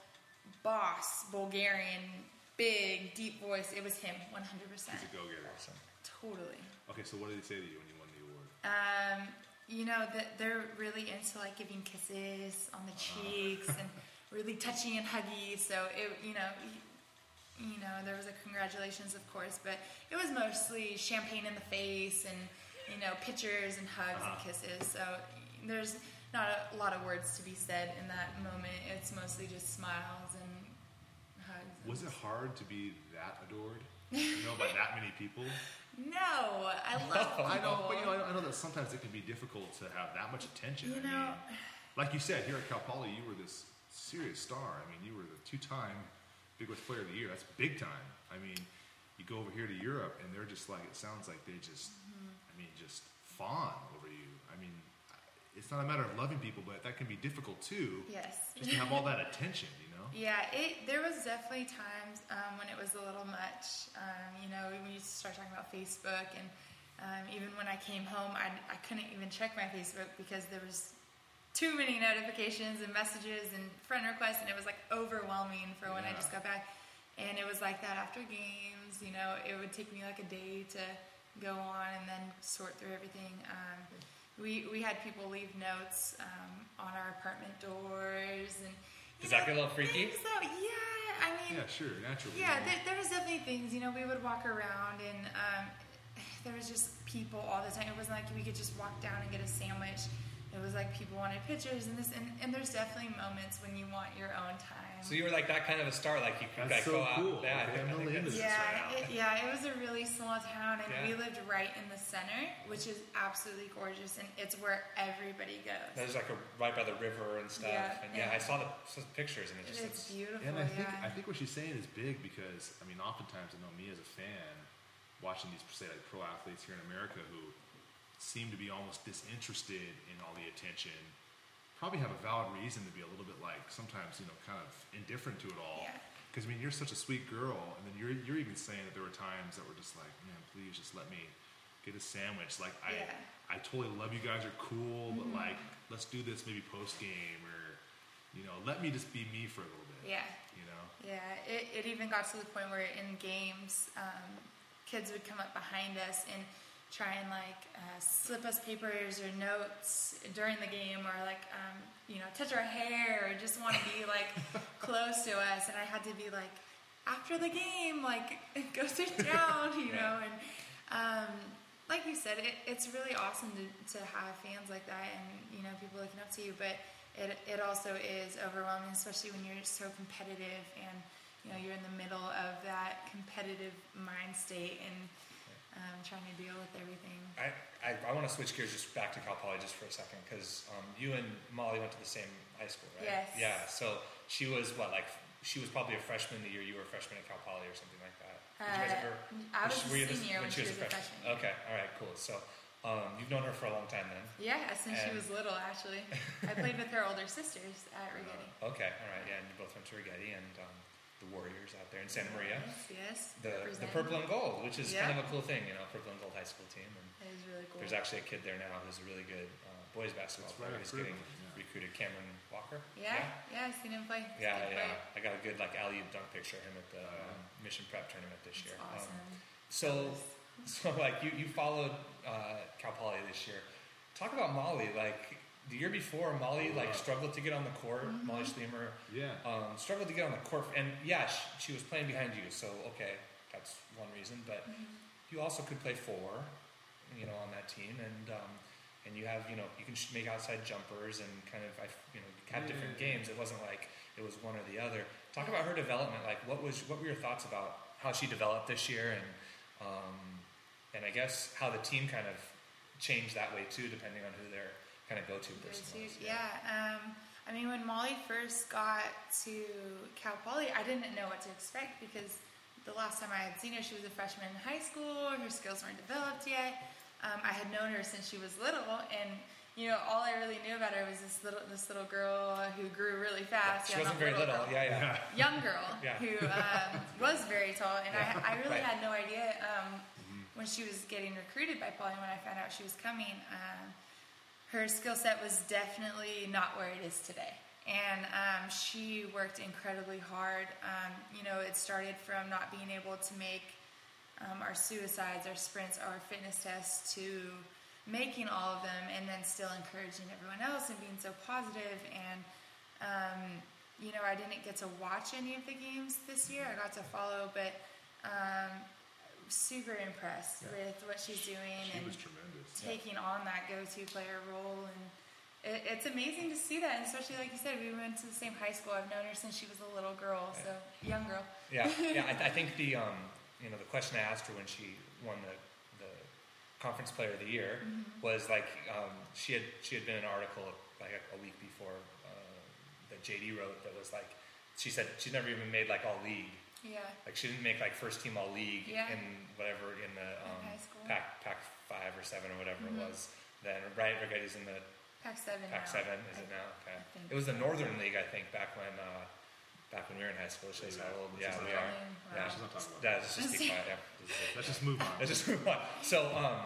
boss, Bulgarian, big, deep voice, it was him, one hundred percent. He's a go-getter. Totally. Okay, so what did he say to you when you won the award? Um, you know, that they're really into like giving kisses on the cheeks and really touchy and huggy. So it, you know, you, you know, there was a congratulations, of course, but it was mostly champagne in the face and you know, pictures and hugs Uh-huh. and kisses. So there's not a lot of words to be said in that moment. It's mostly just smiles and hugs. and- Was it hard to be that adored? You know, by that many people? No, I love people. I know, but you know, I know that sometimes it can be difficult to have that much attention. You I know- mean, like you said, here at Cal Poly, you were this serious star. I mean, you were the two-time Big West Player of the Year. That's big time. I mean, you go over here to Europe, and they're just like, it sounds like they just, I mean, just fawn over you. I mean, it's not a matter of loving people, but that can be difficult too. Yes. Just to have all that attention, you know? Yeah, it. There was definitely times um, when it was a little much. Um, you know, when you start talking about Facebook, and um, even when I came home, I, I couldn't even check my Facebook because there was too many notifications and messages and friend requests, and it was like overwhelming for when I Yeah. just got back. And it was like that after games. You know, it would take me like a day to go on and then sort through everything. Um, we we had people leave notes um, on our apartment doors and. you Does that know, get a little freaky? things that- yeah, I mean, Yeah, sure, naturally. yeah, you know. there, there was definitely things. You know, we would walk around and um, there was just people all the time. It wasn't like we could just walk down and get a sandwich. It was like people wanted pictures and this, and, and there's definitely moments when you want your own time. So you were like that kind of a star, like you could like That's so go out. cool. Yeah, I Okay, think, I'm I think really into that's- this. right Yeah, now. it, yeah, it was a really small town, and Yeah. we lived right in the center, which is absolutely gorgeous, and it's where everybody goes. There's like a right by the river and stuff. Yeah, and yeah, and- I saw the some pictures and it just It's looks. beautiful. And I think yeah. I think what she's saying is big because I mean, oftentimes I know me as a fan watching these say like pro athletes here in America who seem to be almost disinterested in all the attention, probably have a valid reason to be a little bit like sometimes, you know, kind of indifferent to it all. Yeah. Because I mean, you're such a sweet girl, and then you're you're even saying that there were times that were just like, man, please just let me get a sandwich. Like I Yeah. I totally love you guys are cool, but like let's do this maybe post game or you know, let me just be me for a little bit. Yeah. You know. Yeah, it, it even got to the point where in games, um, kids would come up behind us and try and like uh, slip us papers or notes during the game, or like um, you know, touch our hair, or just want to be like close to us. And I had to be like, after the game, like go sit down, you know. And um, like you said, it, it's really awesome to, to have fans like that, and you know, people looking up to you. But It it also is overwhelming, especially when you're so competitive and you know you're in the middle of that competitive mind state and um, trying to deal with everything. I, I, I want to switch gears just back to Cal Poly just for a second, because um, you and Molly went to the same high school, right? Yes. Yeah. So she was what, like she was probably a freshman the year you were a freshman at Cal Poly or something like that. Did you guys Uh, ever, I was were a you the- senior when she was a freshman. Okay. All right. Cool. So um, you've known her for a long time then. Yeah, since she And- was little, actually. I played with her older sisters at Rigetti. Okay. All right. Yeah. And you both went to Rigetti and um, the Warriors out there in Santa Maria. Yes, yes. The the representing. purple and gold, which is Yeah. kind of a cool thing, you know, purple and gold high school team. And That is really cool. there's actually a kid there now who's a really good uh, boys basketball That's right, player. I've He's heard getting of him, yeah. recruited, Cameron Walker. yeah, yeah, I've seen him play. He's a Yeah, good yeah. player. I got a good like alley dunk picture of him at the Oh, yeah. um, Mission Prep tournament this That's year. awesome. Um, so, so like you you followed uh, Cal Poly this year. Talk about Molly. Like the year before, Molly like struggled to get on the court. Mm-hmm. Molly Schlemer Yeah. um, struggled to get on the court, and yeah, she, she was playing behind you. So okay, that's one reason. But you also could play four, you know, on that team, and um, and you have you know you can sh- make outside jumpers and kind of I f- you know have different Yeah. games. It wasn't like it was one or the other. Talk about her development. Like what was what were your thoughts about how she developed this year, and um, and I guess how the team kind of changed that way too, depending on who their kind of go-to person Go-to, was. yeah. Um, I mean, when Molly first got to Cal Poly, I didn't know what to expect because the last time I had seen her, she was a freshman in high school. Her skills weren't developed yet. Um, I had known her since she was little, and you know, all I really knew about her was this little this little girl who grew really fast. She Yeah, wasn't not very little. girl. Yeah, yeah. Young girl Yeah. who um, was very tall, and Yeah, I, I really right. had no idea um, when she was getting recruited by Poly. When I found out she was coming, um, her skill set was definitely not where it is today, and um, she worked incredibly hard. Um, you know, it started from not being able to make um, our suicides, our sprints, our fitness tests, to making all of them, and then still encouraging everyone else and being so positive. And um, you know, I didn't get to watch any of the games this year. I got to follow, but um, super impressed Yeah. with what she's doing She and was tremendous. taking on that go-to player role. And it, it's amazing to see that, and especially like you said, we went to the same high school. I've known her since she was a little girl, so young girl. Yeah, yeah. I, I think the um, you know the question I asked her when she won the, the conference player of the year Mm-hmm. was like um, she had she had been in an article like a, a week before uh, that J D wrote that was like she said she'd never even made like all league. Yeah. Like she didn't make like first team all league Yeah. in whatever in the um, high school. pack pack five or seven or whatever Mhm. it was. Then right, Rigetti's in the Pac seven. Pac now. seven. Is I- it now? Okay. I think. It was the Northern League, I think, back when uh, back when we were in high school. Shows how old. Yeah, This is we not- are. Wow. Yeah, Let's not talk about yeah, let's just keep quiet. Yeah. Let's just move on. Let's just move on. So, um,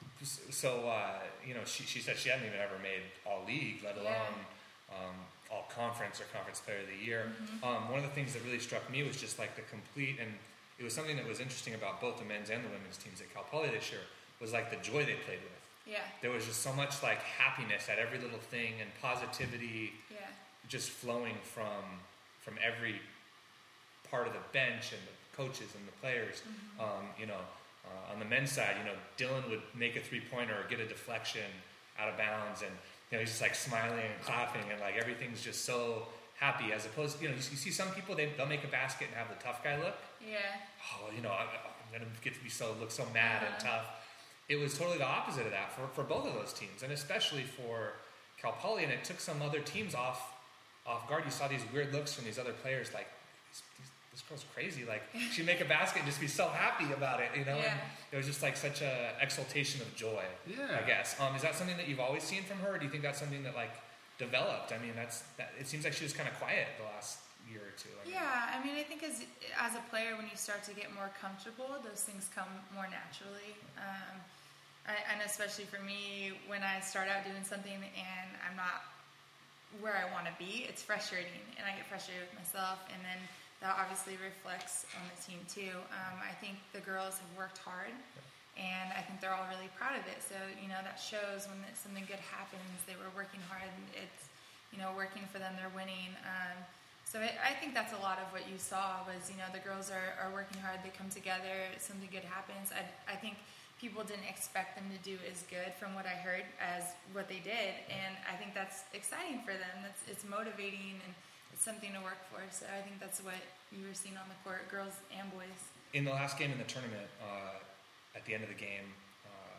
so uh, you know, she she said she hadn't even ever made all league, let Yeah. alone um, all conference or conference player of the year. Mm-hmm. Um, one of the things that really struck me was just like the complete, and it was something that was interesting about both the men's and the women's teams at Cal Poly this year was like the joy they played with. Yeah. There was just so much like happiness at every little thing and positivity Yeah. just flowing from from every part of the bench and the coaches and the players. Mm-hmm. Um, you know, uh, on the men's side, you know, Dylan would make a three pointer or get a deflection out of bounds, and you know he's just like smiling and clapping, and like everything's just so happy. As opposed, you know, you, you see some people they they'll make a basket and have the tough guy look. Yeah. Oh, you know, I'm, I'm gonna get to be so look so mad and Uh-huh. tough. It was totally the opposite of that for, for both of those teams, and especially for Cal Poly. And it took some other teams off off guard. You saw these weird looks from these other players, like these, these, this girl's crazy. Like she'd make a basket and just be so happy about it, you know. Yeah. And it was just like such a exaltation of joy. Yeah. I guess. Um, is that something that you've always seen from her, or do you think that's something that like developed. I mean, that's that. It seems like she was kind of quiet the last year or two. I mean, yeah, I mean, I think as as a player, when you start to get more comfortable, those things come more naturally. Um, I, and especially for me, when I start out doing something and I'm not where I want to be, it's frustrating, and I get frustrated with myself, and then that obviously reflects on the team too. Um, I think the girls have worked hard, and I think they're all really proud of it. So, you know, that shows when something good happens, they were working hard, and it's, you know, working for them, they're winning. Um, so it, I think that's a lot of what you saw was, you know, the girls are, are working hard, they come together, something good happens. I, I think people didn't expect them to do as good from what I heard as what they did, and I think that's exciting for them. That's, it's motivating, and it's something to work for. So I think that's what you were seeing on the court, girls and boys. In the last game in the tournament, uh, at the end of the game, uh,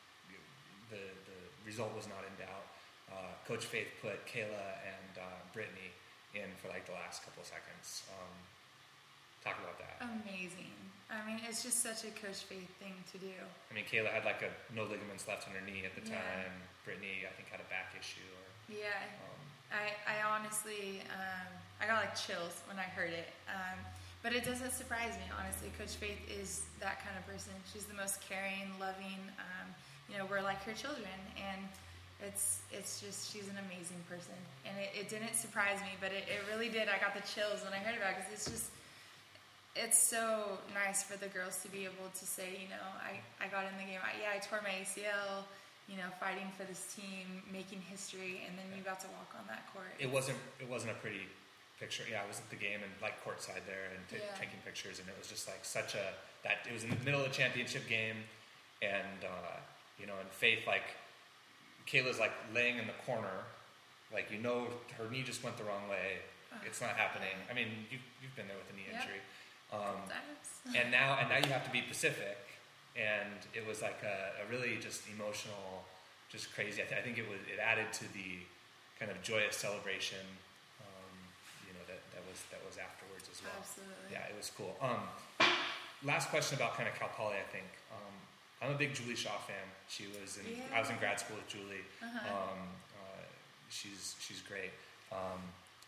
the the result was not in doubt. Uh, Coach Faith put Kayla and uh, Brittany in for like the last couple of seconds. Um, talk about that. Amazing. I mean, it's just such a Coach Faith thing to do. I mean, Kayla had like a no ligaments left in her knee at the Yeah. time. Brittany, I think, had a back issue. Or, Yeah. um, I, I honestly, um, I got like chills when I heard it. Um, but it doesn't surprise me, honestly. Coach Faith is that kind of person. She's the most caring, loving. Um, you know, we're like her children, and it's it's just she's an amazing person. And it, it didn't surprise me, but it, it really did. I got the chills when I heard about it because it's just it's so nice for the girls to be able to say, you know, I, I got in the game. I, yeah, I tore my A C L. You know, fighting for this team, making history, and then you got to walk on that court. it wasn't it wasn't a pretty picture. Yeah, I was at the game and like courtside there and t- Yeah. taking pictures, and it was just like such a that it was in the middle of the championship game, and uh, you know, and Faith, like Kayla's like laying in the corner, like, you know, her knee just went the wrong way. It's not happening. I mean, you've you've been there with a knee Yep. injury, um, Sometimes. and now and now you have to be Pacific, and it was like a, a really just emotional, just crazy. I, th- I think it was it added to the kind of joyous celebration, um, you know, that, that was that was afterwards as well. Absolutely. Yeah, it was cool. Um, last question about kind of Cal Poly, I think. Um, I'm a big Julie Shaw fan. She was in I was in grad school with Julie. Uh-huh. Um, uh, she's she's great. Um,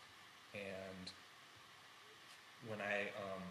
and when I um,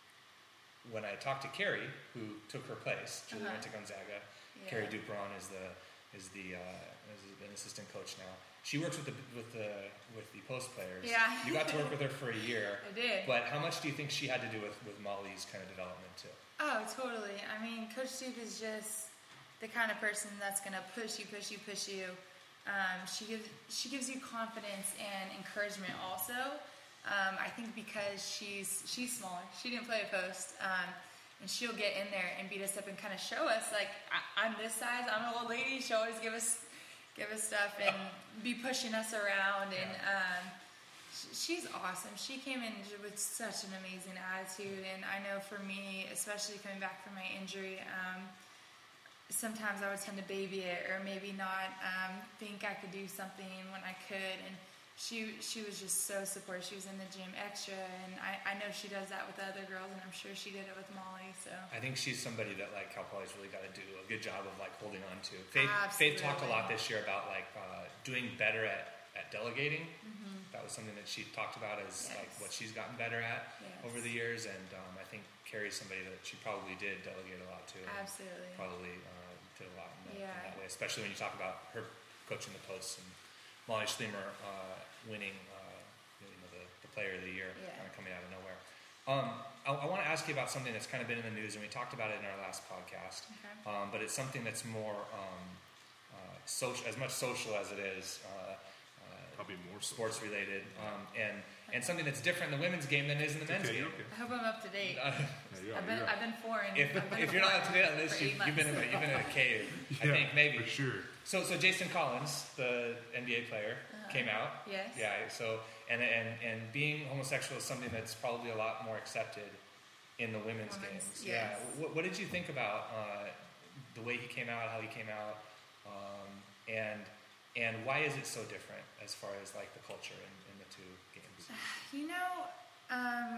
when I talked to Carrie, who took her place, Julie Uh-huh. went to Gonzaga. Yeah. Carrie Dupron is the is the uh, is an assistant coach now. She works with the with the with the post players. Yeah. You got to work with her for a year. I did. But how much do you think she had to do with, with Molly's kind of development too? Oh, totally. I mean, Coach Duke is just the kind of person that's going to push you, push you, push you. Um, she gives she gives you confidence and encouragement also. Um, I think because she's she's smaller, she didn't play a post, um, and she'll get in there and beat us up and kind of show us like I, I'm this size, I'm an old lady. She'll always give us give us stuff and be pushing us around, and um, sh- she's awesome. She came in with such an amazing attitude, and I know for me, especially coming back from my injury. Um, Sometimes I would tend to baby it, or maybe not um, think I could do something when I could. And she she was just so supportive. She was in the gym extra, and I, I know she does that with the other girls, and I'm sure she did it with Molly. So I think she's somebody that like Cal Poly's really got to do a good job of like holding on to. Faith, Faith talked a lot this year about like uh, doing better at, at delegating. Mm-hmm. That was something that she talked about as Yes. like what she's gotten better at Yes. over the years, and um, I think Carrie's somebody that she probably did delegate a lot to. and absolutely, Probably uh, did a lot in that, in Yeah. that way, especially when you talk about her coaching the posts and Molly Schlemer uh, winning, uh, you know, the, the Player of the Year, Yeah. kind of coming out of nowhere. Um, I, I want to ask you about something that's kind of been in the news, and we talked about it in our last podcast. Okay. Um, but it's something that's more um, uh, social, as much social as it is uh, uh, Probably more so. sports related, um, and and something that's different in the women's game than is in the men's Okay, game. okay. I hope I'm up to date. Uh, Yeah, you are, I've been you are. I've been foreign. if I've been if you're not up to date on foreign this, for you, eight you've been in a, months. you've been in a cave. I Yeah, think maybe. for sure. So so Jason Collins, the N B A player, Uh-huh. came out. Yes. Yeah. So and and and being homosexual is something that's probably a lot more accepted in the women's, Women's, games. yes. Yeah. What, what did you think about uh, the way he came out, how he came out, um, and and why is it so different as far as like the culture in, in the two games? You know, um,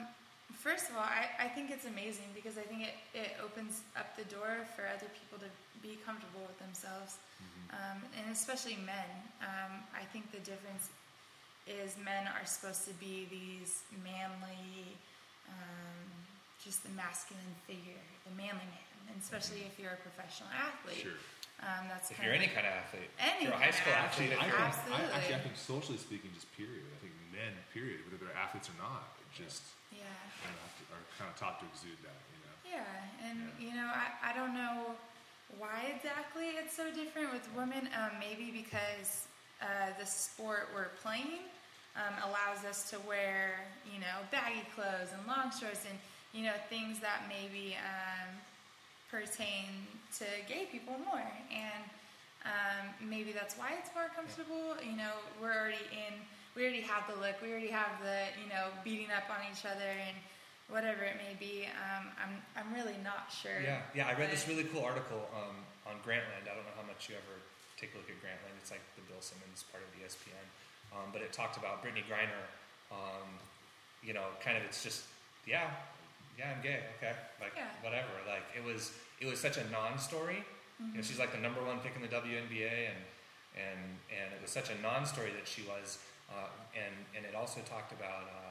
First of all, I, I think it's amazing because I think it, it opens up the door for other people to be comfortable with themselves, mm-hmm. um, and especially men. Um, I think the difference is men are supposed to be these manly, um, just the masculine figure, the manly man, and especially mm-hmm. if you're a professional athlete. Sure. Um, that's if kind you're of any kind of athlete, any if you're a high school athlete, I think, absolutely. I, actually, I think socially speaking, just period. I think men, period, whether they're athletes or not, just yeah, you know, have to, are kind of taught to exude that. You know. Yeah, and Yeah. you know, I, I don't know why exactly it's so different with women. Um, maybe because uh, the sport we're playing um, allows us to wear, you know, baggy clothes and long shorts and you know things that maybe um, pertain to gay people more, and um, maybe that's why it's more comfortable. You know, we're already in. We already have the look. We already have the, you know, beating up on each other and whatever it may be. Um, I'm, I'm really not sure. Yeah, yeah. I read this really cool article um, on Grantland. I don't know how much you ever take a look at Grantland. It's like the Bill Simmons part of E S P N, um, but it talked about Brittany Griner. Um, you know, kind of. It's just, yeah, yeah. I'm gay. Okay, like yeah. whatever. Like it was, it was such a non-story. Mm-hmm. You know, she's like the number one pick in the W N B A, and and and it was such a non-story that she was. Uh, and and it also talked about uh,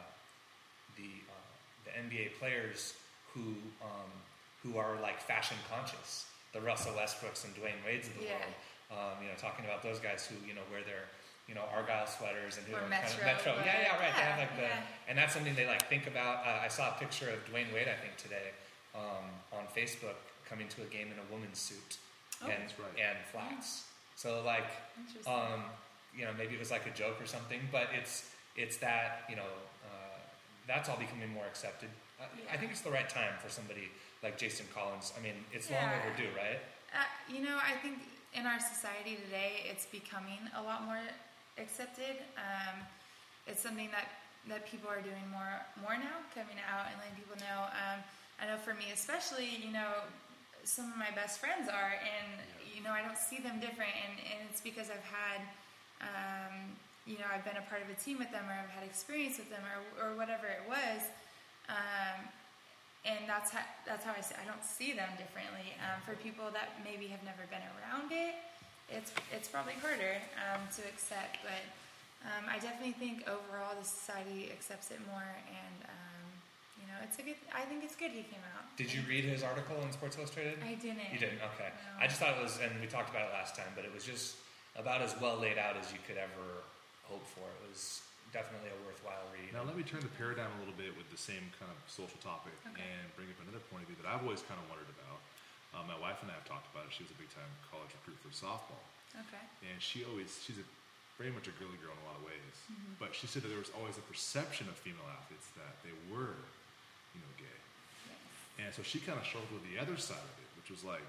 the uh, the N B A players who um, who are like fashion conscious, the Russell Westbrooks and Dwayne Wades of the yeah. world. Um, you know, talking about those guys who you know wear their you know Argyle sweaters and who or are Metro, kind of Metro. Yeah, yeah, right. Yeah, they have like the, yeah. and that's something they like think about. Uh, I saw a picture of Dwayne Wade, I think today, um, on Facebook coming to a game in a woman's suit oh, and that's right. and flats. So like. Um, You know, maybe it was like a joke or something, but it's it's that you know uh, that's all becoming more accepted. Uh, yeah. I think it's the right time for somebody like Jason Collins. I mean, it's yeah. long overdue, right? Uh, you know, I think in our society today, it's becoming a lot more accepted. Um, it's something that, that people are doing more more now, coming out and letting people know. Um, I know for me, especially, you know, some of my best friends are, and you know, I don't see them different, and, and it's because I've had. Um, you know, I've been a part of a team with them, or I've had experience with them, or, or whatever it was, um, and that's how that's how I see. I don't see them differently. Um, for people that maybe have never been around it, it's it's probably harder um, to accept. But um, I definitely think overall the society accepts it more, and um, you know, it's a good. I think it's good he came out. Did you read his article in Sports Illustrated? I didn't. You didn't. Okay. No. I just thought it was, and we talked about it last time, but it was just. About as well laid out as you could ever hope for. It was definitely a worthwhile read. Now let me turn the paradigm a little bit with the same kind of social topic okay. and bring up another point of view that I've always kind of wondered about. Um, my wife and I have talked about it. She was a big time college recruit for softball. Okay. And she always, she's a, very much a girly girl in a lot of ways. Mm-hmm. But she said that there was always a perception of female athletes that they were, you know, gay. Yes. And so she kind of struggled with the other side of it, which was like,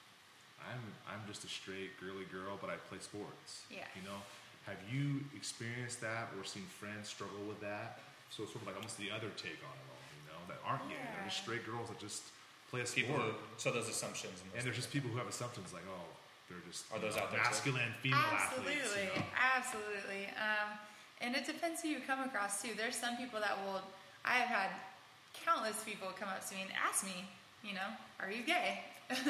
I'm I'm just a straight girly girl, but I play sports. Yeah. You know, have you experienced that or seen friends struggle with that? So it's sort of like almost the other take on it all, you know, that aren't gay. Yeah. They're just straight girls that just play a People sport. who, so those assumptions. And, those And there's just people who have assumptions like, oh, they're just Are those you out know, there too? masculine female Absolutely, athletes. You know? absolutely. Um, and it depends who you come across too. There's some people that will. I have had countless people come up to me and ask me, you know, are you gay?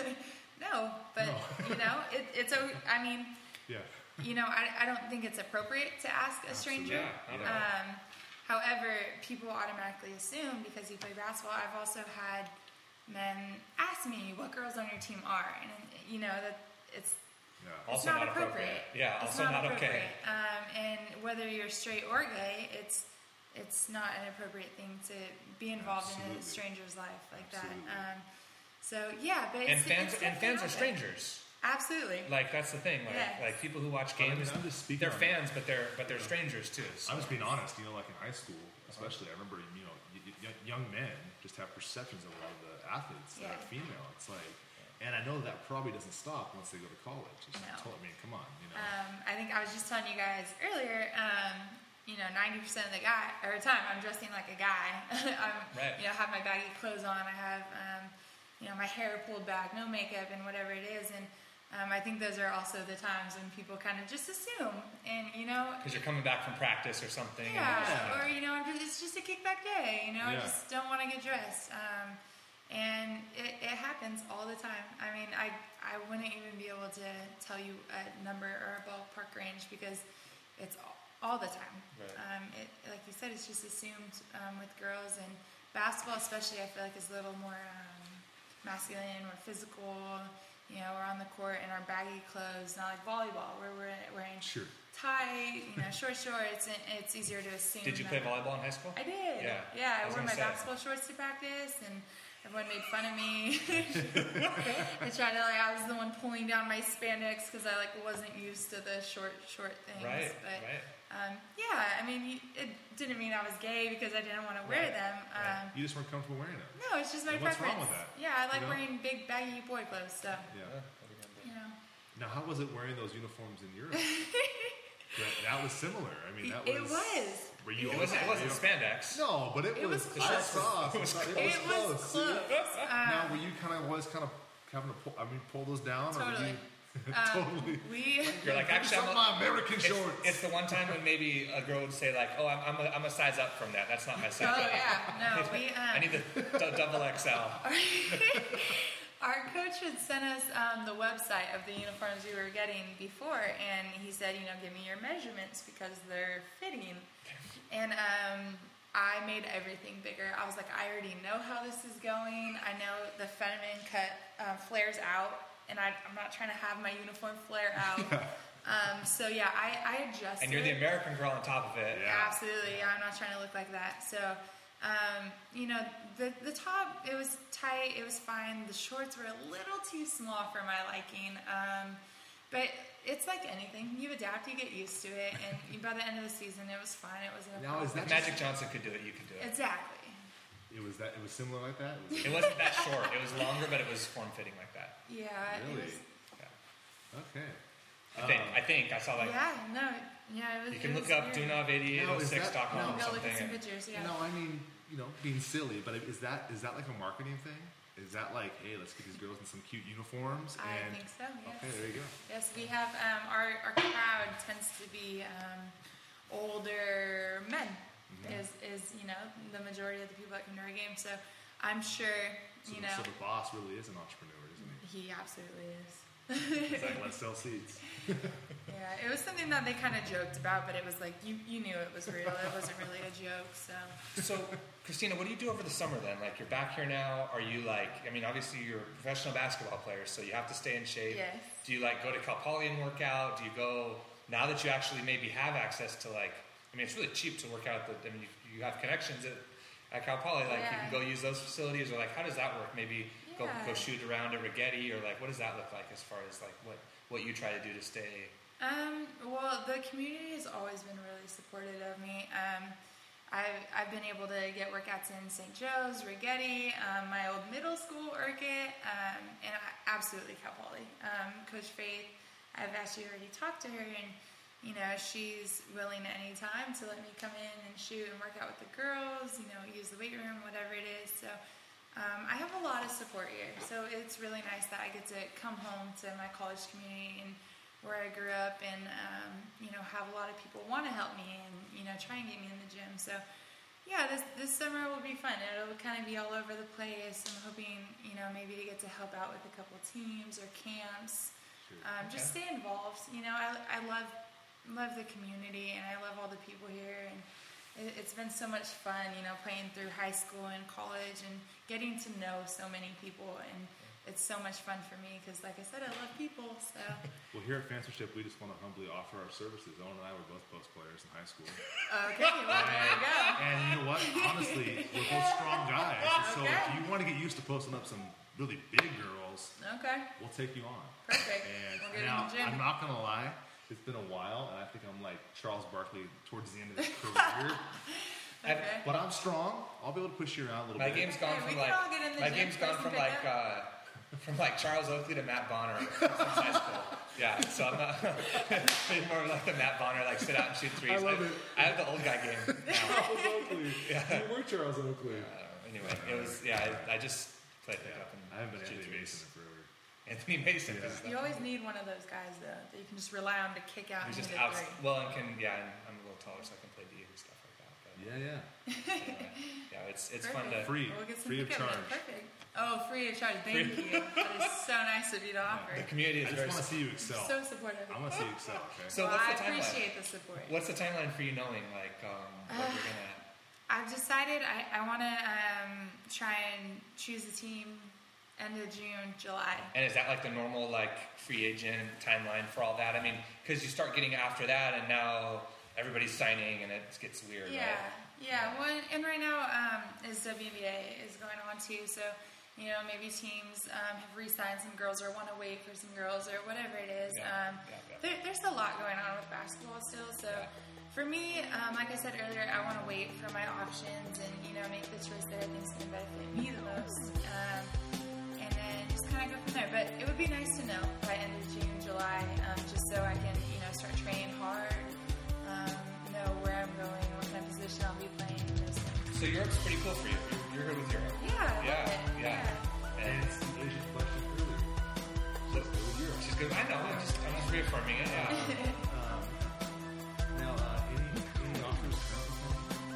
No, but No. you know, it, it's a. I mean, Yeah. you know, I, I don't think it's appropriate to ask a stranger. Yeah, Yeah. Um, however, people automatically assume because you play basketball. I've also had men ask me what girls on your team are, and you know that it's Yeah. it's Also not, not appropriate. appropriate. Yeah, it's also not, not okay. appropriate. Um, and whether you're straight or gay, it's it's not an appropriate thing to be involved in a Absolutely. stranger's life like Absolutely. that. Um, so yeah, but And it's, fans it's and fans are definitely strangers. Absolutely. Like that's the thing. Like, Yes. like people who watch But I games, mean, I'm just speaking they're on fans, but they're but they're strangers too. So. I'm just being honest. You know, like in high school, especially, I remember you know y- y- young men just have perceptions of a lot of the athletes that are Yeah. female. It's like, and I know that probably doesn't stop once they go to college. It's No. told, I mean, come on, you know. Um, I think I was just telling you guys earlier. Um, you know, ninety percent of the guy or time I'm dressing like a guy. I'm, Right. you know, have my baggy clothes on. I have, um, you know, my hair pulled back, no makeup, and whatever it is. And Um, I think those are also the times when people kind of just assume, and you know, because you're coming back from practice or something. yeah, and, or you know, it's just a kickback day. You know, Yeah. I just don't want to get dressed, um, and it, it happens all the time. I mean, I I wouldn't even be able to tell you a number or a ballpark range because it's all, all the time. Right. Um, it, like you said, it's just assumed um, with girls, and basketball especially, I feel like is a little more um, masculine or physical. You know, we're on the court in our baggy clothes, not like volleyball, where we're wearing Sure. tight, you know, short shorts, and it's easier to assume. Did you that- play volleyball in high school? I did. Yeah. Yeah, I I, was wore gonna my say. basketball shorts to practice, and everyone made fun of me. They tried to like I was the one pulling down my spandex because I like wasn't used to the short short things. Right, But right. um, yeah, I mean, you- it didn't mean I was gay because I didn't want to wear Right, them. right. Um, You just weren't comfortable wearing them. no, it's just my And what's preference. wrong with that? Yeah, I like You know? wearing big baggy boy clothes. So Yeah. you know. Now, how was it wearing those uniforms in Europe? that, that was similar. I mean, that was. It was. Were you It always- wasn't, it wasn't you know- spandex. No, but it, It was, was the short close. sauce. It was It It was close. close. Now, Um, were you kind of always kind of having to pull? I mean, pull those down, or were Totally. you um, totally? we. You're like, Give me actually, some I'm of a, my American it's, shorts. it's the one time when maybe a girl would say like, "Oh, I'm I'm a, I'm a size up from that. That's not my size." Oh up." yeah, no, we. Um, I need the d- double X L. Our coach had sent us um, the website of the uniforms we were getting before, and he said, you know, give me your measurements because they're fitting. And um, I made everything bigger. I was like, I already know how this is going. I know the feminine cut uh, flares out, and I, I'm not trying to have my uniform flare out. Um, so yeah, I, I adjusted. And you're the American girl on top of it. Yeah. Absolutely, yeah, I'm not trying to look like that. So, um, you know, the the top, it was tight, it was fine. The shorts were a little too small for my liking. Um, but it's like anything. You adapt, you get used to it, and by the end of the season, it was fine. It wasn't a Now, is problem. that If Magic Johnson could do it, you could do it. Exactly. It was that. It was similar like that. It was, It wasn't that short. It was longer, but it was form fitting like that. Yeah. Really? It was, Yeah. okay. I think. Um, I think I saw like. yeah, no, yeah, it was. You it can was look up weird. Dunav eighty-eight oh six dot com No, or Go look something. at some and- pictures, yeah. No, I mean, you know, being silly, but is that is that like a marketing thing? Is that like, hey, let's get these girls in some cute uniforms? I and, think so, yes. Okay, there you go. Yes, we have um, our our crowd tends to be um, older men. Mm-hmm. Is is you know the majority of the people that come to our game. So I'm sure So, you the, know so the boss really is an entrepreneur, isn't he? he absolutely is. He's like, let's sell seeds. Yeah, it was something that they kind of joked about, but it was like you you knew it was real. It wasn't really a joke. So So, Christina, what do you do over the summer then? Like, you're back here now. Are you like? I mean, obviously you're a professional basketball player, so you have to stay in shape. Yes. Do you like go to Cal Poly and work out? Do you go now that you actually maybe have access to like? I mean, it's really cheap to work out. At the, I mean, you, you have connections at, at Cal Poly. Like, you Yeah. can go use those facilities, or like, how does that work? Maybe go Yeah. go shoot around at Rigetti, or like, what does that look like as far as like what what you try to do to stay? Um, well, the community has always been really supportive of me. Um, I've, I've been able to get workouts in Saint Joe's, Rigetti, um, my old middle school Urquhart, um, and I, absolutely Cal Poly. Um, Coach Faith, I've actually already talked to her, and you know she's willing at any time to let me come in and shoot and work out with the girls. You know, use the weight room, whatever it is. So. Um, I have a lot of support here, so it's really nice that I get to come home to my college community and where I grew up, and um, you know have a lot of people want to help me and you know try and get me in the gym. So yeah, this this summer will be fun. It'll kind of be all over the place. I'm hoping you know maybe to get to help out with a couple teams or camps. Um, just stay involved. You know, I I love love the community and I love all the people here, and it, it's been so much fun. You know, playing through high school and college and getting to know so many people, and it's so much fun for me because, like I said, I love people. So Well, here at Fansmanship, we just want to humbly offer our services. Owen and I were both post players in high school. okay, well, there you go. And you know what? Honestly, we're both strong guys. And so Okay. if you want to get used to posting up some really big girls, Okay, we'll take you on. perfect. And We'll get now, in the gym. I'm not going to lie. It's been a while, and I think I'm like Charles Barkley towards the end of his career. Okay. But I'm strong. I'll be able to push you around a little My bit. game's gone Hey, we from can like all get in the my gym, game's gone play from some like uh, from like Charles Oakley to Matt Bonner since high school. Yeah, so I'm not maybe more like the Matt Bonner, like sit out and shoot threes. I love I, it. I have the old guy game now. Charles Oakley. You were Charles Oakley. Uh, anyway, it was yeah. I, I just played pickup and I haven't been shoot Anthony threes. Mason in forever. Anthony Mason. Yeah. You always need one of those guys though that you can just rely on to kick out. He's and just hit a out. three. Well, and can yeah, and I'm a little taller, so I can play D and stuff like that. But, Yeah, yeah. yeah, yeah, it's it's fun Perfect. to. Free, We'll get some free of pickup. charge. Perfect. Oh, free of charge. Thank you. That is so nice of you to offer. The community I is just very. want to see you excel. So supportive. I want to see you excel. Okay. So well, what's I the timeline? appreciate the support. What's the timeline for you knowing like um, what you're gonna? I've decided I, I want to um, try and choose a team end of June, July. And is that like the normal like free agent timeline for all that? I mean, because you start getting after that, and now everybody's signing, and it gets weird. Yeah, Right? yeah. Well, and right now um, is W N B A is going on too, so you know maybe teams um, have re-signed some girls or want to wait for some girls or whatever it is. Yeah, Um, yeah, yeah. There, there's a lot going on with basketball still, so. Yeah. For me, um, like I said earlier, I want to wait for my options and, you know, make the choice that I think is going to benefit me the most. Um, and then just kind of go from there. But it would be nice to know by end of June, July, um, just so I can, you know, start training hard, um, know where I'm going, what kind of position I'll be playing. Those things. So Europe's pretty cool for you. You're, you're good with Europe. Yeah, I love Yeah, it. yeah. yeah. And It's the Asian question earlier. Let's go with Europe. she's good. I know. I'm just, I'm just reaffirming it. Yeah. Um, now, uh, any, any offers currently?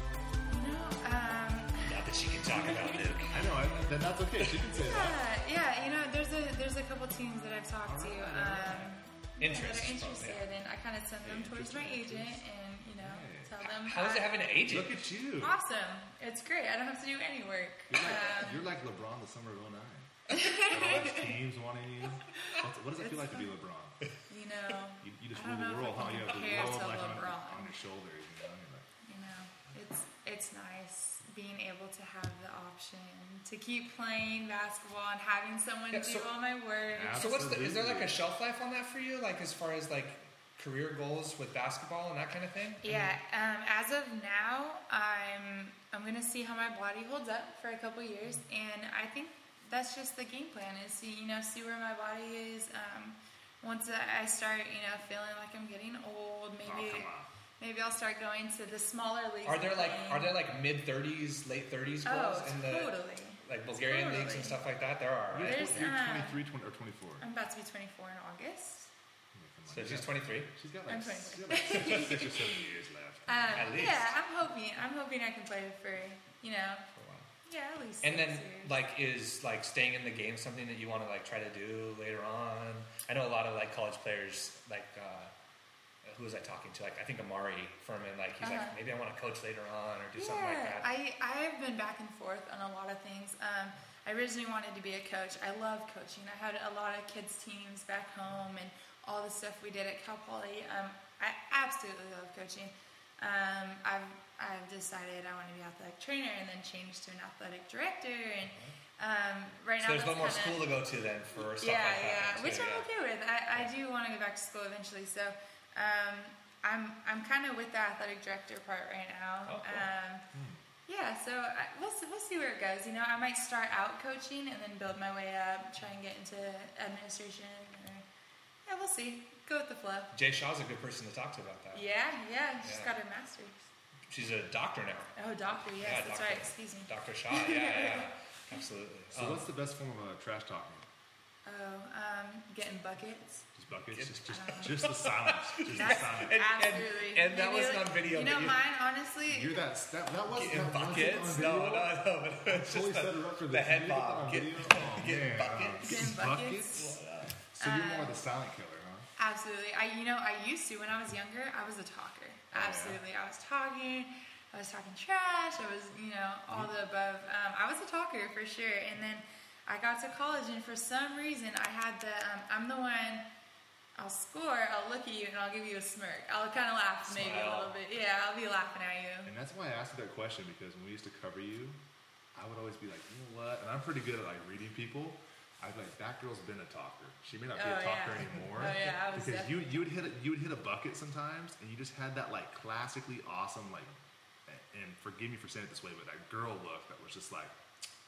You know, um, Not that she can talk about Luke. I know. I, then that's okay. She can say that. yeah, yeah, you know, there's a there's a couple teams that I've talked to. Um, yeah, that Interest. are interested, Yeah. and I kind of send them towards my agent, and you know, tell them. How is it I- having an agent? Look at you. Awesome! It's great. I don't have to do any work. You're like, Um, you're like LeBron the summer of oh nine. All these teams wanting you. What's, what does it feel like to be LeBron? you know, You, you just I rule don't the know if world, I huh? can You have the compare world to like on, LeBron. on your shoulders. You know? You're like, you know, it's it's nice being able to have the option to keep playing basketball and having someone Yeah, do so- all my work. So what's the? Is there like a Absolutely. shelf life on that for you? Like as far as like career goals with basketball and that kind of thing? Yeah, um, as of now, I'm I'm gonna see how my body holds up for a couple years, and I think that's just the game plan is see you know see where my body is. Um, once I start you know feeling like I'm getting old, maybe oh, come on. maybe I'll start going to the smaller leagues. Are there and like playing. are there like mid thirties, late thirties Oh, girls in the totally. like Bulgarian leagues and Totally. stuff like that? There are. You're, Right? There's, you're um, twenty-three, twenty, or twenty-four. I'm about to be twenty-four in August. So she's twenty-three. She's got like, I'm she's twenty-four. got like six, six or seven years left. Um, At least. Yeah, I'm hoping. I'm hoping I can play for you know. Yeah, at least. And then, six years. like, is like staying in the game something that you want to like try to do later on? I know a lot of like college players, like uh, who was I talking to? Like, I think Amari Furman. Like, he's Uh-huh. like, maybe I want to coach later on or do yeah, something like that. I I've been back and forth on a lot of things. Um, I originally wanted to be a coach. I love coaching. I had a lot of kids teams back home and all the stuff we did at Cal Poly. Um, I absolutely love coaching. Um, I've I've decided I want to be an athletic trainer and then change to an athletic director. And um, right so now, there's a that's little more kinda, school to go to then for stuff yeah, like that. yeah, too, which I'm yeah. okay with. I, I do want to go back to school eventually, so um, I'm I'm kind of with the athletic director part right now. Oh, cool. um, yeah, so I, we'll see, we'll see where it goes. You know, I might start out coaching and then build my way up, try and get into administration. Or, yeah, we'll see. Go with the flow. Jay Shaw's a good person to talk to about that. Yeah, yeah, she's Yeah. got her master's. She's a doctor now. Oh, doctor, yes, Yeah, that's doctor. right. Excuse me. Doctor Shaw. Yeah, yeah, absolutely. So Um, what's the best form of uh, trash talking? Oh, um, getting buckets. Just buckets? Get- Just, just, I don't know. just the silence. Just the That's silence. And- and- absolutely. and that Maybe wasn't like- on video, You know, but you- mine honestly. You're that, that, that was Getting that wasn't buckets? on No, video? no, no. But it's Totally just set the, her up for the this. head You get that bob. on Get, video? Oh, getting man. buckets. Getting Getting buckets. buckets? So you're more the silent killer, huh? Absolutely. I, you know, I used to when I was younger. I was a talker. yeah. Absolutely, I was talking. I was talking trash. I was, you know, all the above. Um, I was a talker for sure. And then I got to college, and for some reason, I had the. Um, I'm the one. I'll score. I'll look at you, and I'll give you a smirk. I'll kind of laugh maybe a Smile. little bit. Yeah, I'll be laughing at you. And that's why I asked you that question, because when we used to cover you, I would always be like, you know what? And I'm pretty good at like reading people. I'd be like, that girl's been a talker. She may not be Oh, a talker yeah. anymore. Oh, yeah, I was because you definitely- you would hit a, you would hit a bucket sometimes, and you just had that like classically awesome like, and forgive me for saying it this way, but that girl look that was just like,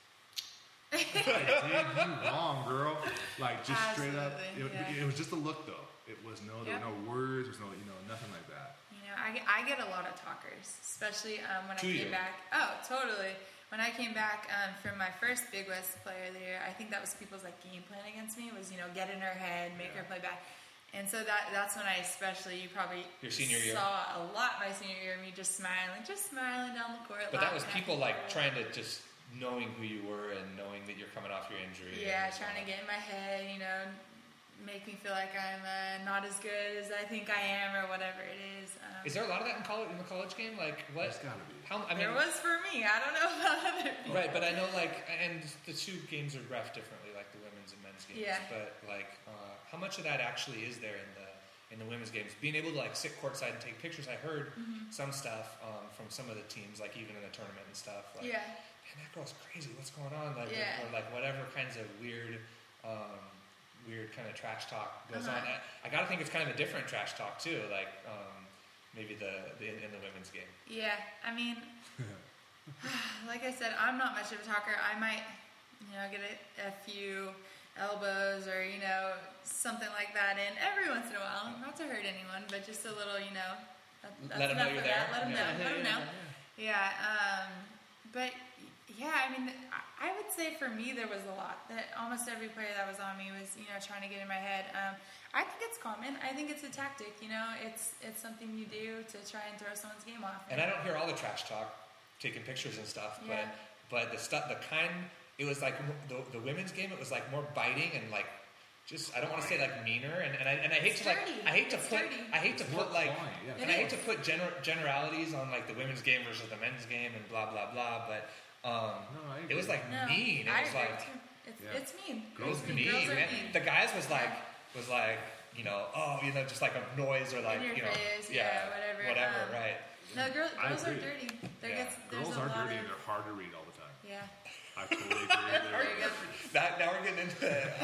like dude, you wrong, girl. Like just straight up. It, Absolutely, yeah. it was just a look though. It was no, there Yep. were no words. There was no, you know, nothing like that. You know, I, get- I get a lot of talkers, especially um, when I Do came you? back. Oh, totally. when I came back um, from my first Big West Player of the Year, I think that was people's like game plan against me was, you know, get in her head, make Yeah. her play back. And so that that's when I especially, you probably Your senior year. saw a lot my senior year, me just smiling, just smiling down the court. But that was laughing at people like people. trying to just knowing who you were and knowing that you're coming off your injury. Yeah, and, trying to uh, get in my head, you know, make me feel like I'm uh, not as good as I think I am or whatever it is. Um, Is there a lot of that in college in the college game? Like what? There's gotta be. How? I mean, there was for me. I don't know about other people. right, but I know like, and the two games are ref differently, like the women's and men's games. Yeah. But like, uh, how much of that actually is there in the in the women's games? Being able to like sit courtside and take pictures. I heard Mm-hmm. some stuff um, from some of the teams, like even in the tournament and stuff. Like, Yeah. man, that girl's crazy. What's going on? Like, Yeah. or, or, like whatever kinds of weird, um, weird kind of trash talk goes Uh-huh. on. I, I gotta think it's kind of a different trash talk too. Like um, maybe the, the in the women's game. Yeah, I mean, like I said, I'm not much of a talker. I might, you know, get a, a few elbows or, you know, something like that in every once in a while. Not to hurt anyone, but just a little, you know, that, that's Let 'em know enough you're of that. there. Let them Yeah. know. Let them Yeah, know. Yeah, um, but yeah, I mean, I, I would say for me there was a lot. That almost every player that was on me was, you know, trying to get in my head. Um, I think it's common. I think it's a tactic. You know, it's it's something you do to try and throw someone's game off. And I don't hear all the trash talk, taking pictures and stuff, Yeah. but but the stuff, the kind, it was like the, the women's game. It was like more biting and like just I don't want to say like meaner. And, and I and I hate It's to like dirty. I hate to It's put dirty. I hate to It's put more like clawing, yeah. and It I hate is. to put gener- generalities on like the women's game versus the men's game and blah blah blah. But um, No, I it was agree. like No, mean. It I was agree like too. It's, Yeah. it's mean. it was Girls mean. mean. Girls are man. mean. The guys was like was like you know oh you know just like a noise or like your you know face, yeah, whatever, whatever um, right. No, girl, I girls are agree. dirty. There Yeah. gets, there's Girls a are lot dirty of, and they're hard to read all the time. yeah. I totally agree. There you go. That, now we're getting into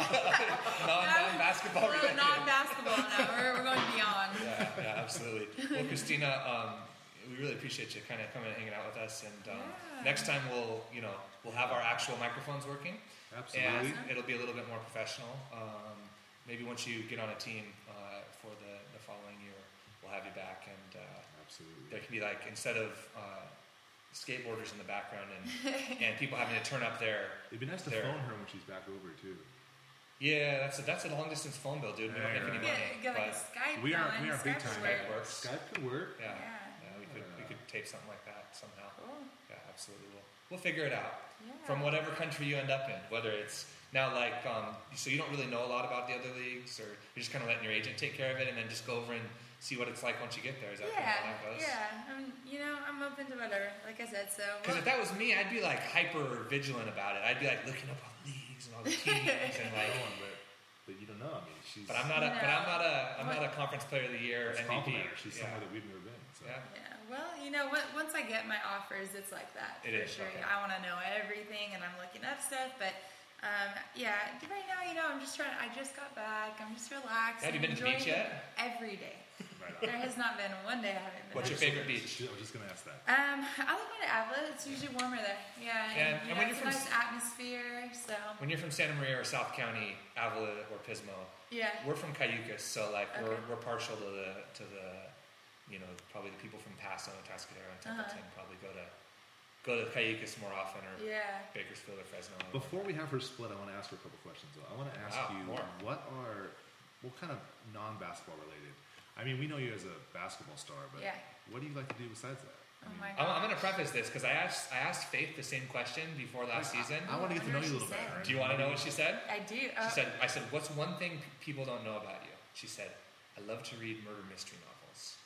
non non basketball. Well, non-basketball now. We're, we're going beyond. Yeah, yeah, absolutely. Well, Christina, um, we really appreciate you kind of coming and hanging out with us. And um, Yeah. next time we'll, you know, we'll have our actual microphones working, Absolutely. and it'll be a little bit more professional. Um, maybe once you get on a team uh, for the, the following year, we'll have you back, and uh, Absolutely. there can be like instead of uh, skateboarders in the background and and people having to turn up their It'd be nice to There. phone her when she's back over too. yeah, that's a that's a long distance phone bill, dude. We don't make any Yeah, money, Get, get like a but Skype We are- going. we are big Skype time. work. Skype works. Skype could work. Yeah, Yeah. yeah, we could we could tape something like that somehow. Cool. Yeah, absolutely. We'll, we'll figure it out. Yeah. From whatever country you end up in, whether it's now like, um, so you don't really know a lot about the other leagues, or you're just kind of letting your agent take care of it and then just go over and see what it's like once you get there. Is that kind of how Yeah, that goes? yeah. I mean, you know, I'm open to whatever. Like I said, so. Because if that was me, I'd be like hyper vigilant about it. I'd be like looking up all the leagues and all the teams and like. No one, but, but you don't know. I mean, she's. But I'm not a. But I'm not a. I'm No. not a conference player of the year Let's M V P. compliment her. She's yeah. somewhere that we've never been. So. Yeah. Yeah. Well, you know, what, once I get my offers, it's like that. It for is, sure. okay. I want to know everything, and I'm looking up stuff. But um, yeah, right now, you know, I'm just trying. I just got back. I'm just relaxed. Have you been to the enjoying beach it yet? Every day. Right There on. has not been one day I haven't been. What's your there. favorite beach? I was just gonna ask that. Um, I like going to Avila. It's usually warmer there. Yeah, And- you and know, when it's you're a from nice S- atmosphere. So When you're from Santa Maria or South County, Avila or Pismo, yeah, we're from Cayucas, so like we're, Okay. we're partial to the to the you know probably the people from Paso and Tascadero and Templeton Uh-huh. probably go to go to Cayucas more often or yeah. Bakersfield or Fresno. Before we have her split, I want to ask her a couple questions. Though I want to ask Wow, you more. what are what kind of non-basketball related. I mean, we know you as a basketball star, but Yeah. what do you like to do besides that? I Oh mean, my I'm, I'm god. going to preface this because I asked I asked Faith the same question before last season. I want to get to know you a little What better. did Do you want to know what she said? I do. She Uh, said, I said, what's one thing p- people don't know about you? She said, I love to read murder mystery novels.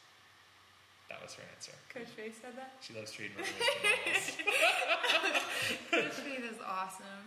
That was her answer. Coach Faye said that. She loves to read murder mystery novels. Coach Faith is awesome.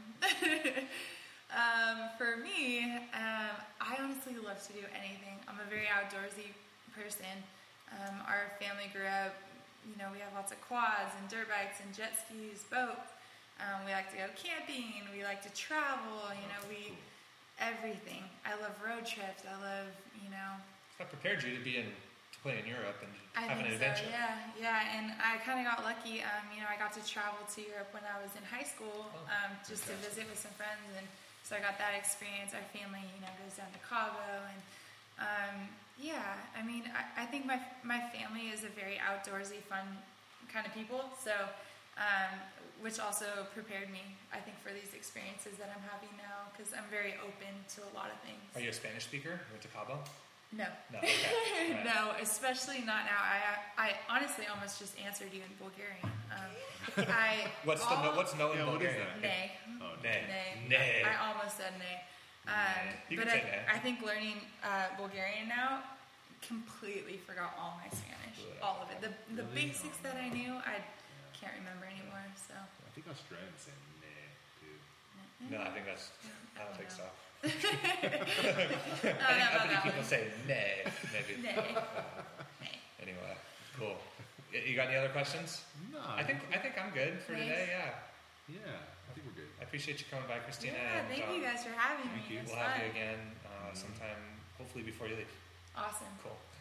um, for me, um, I honestly love to do anything. I'm a very outdoorsy person. Um, our family grew up, you know, we have lots of quads and dirt bikes and jet skis, boats. Um, we like to go camping. We like to travel. You know, we everything. I love road trips. I love, you know, That prepared you to be in to play in Europe and I have an think adventure. so, yeah, yeah, and I kind of got lucky. Um, you know, I got to travel to Europe when I was in high school, Oh, um, just to fantastic. visit with some friends, and so I got that experience. Our family, you know, goes down to Cabo, and um, yeah, I mean, I, I think my my family is a very outdoorsy, fun kind of people. So um, which also prepared me, I think, for these experiences that I'm having now because I'm very open to a lot of things. Are you a Spanish speaker? You went to Cabo? No. No, okay. Right. No, especially not now. I I honestly almost just answered you in Bulgarian. Um, I What's the no, all- what's no in Yeah, what is Bulgarian? that? Nay. Oh, Nay. Nay. Nay. I almost said nay. Um, You but can I, say nay. I think learning uh, Bulgarian now completely forgot all my Spanish. All of it. The the Really? basics that I knew, I can't remember anymore. So. I think Australians say nah too. No, I think that's. I don't think so. No, I think no, no, uppity no. people say nay, maybe. Nay. Nay. Anyway, cool. Y- You got any other questions? No, I think I think I'm good for Nice. today. Yeah, Yeah, I think we're good. I appreciate you coming by, Christina. Yeah, and, thank um, you guys for having me. Thank you. It was We'll have fun. you again uh, sometime, hopefully before you leave. Awesome. Cool.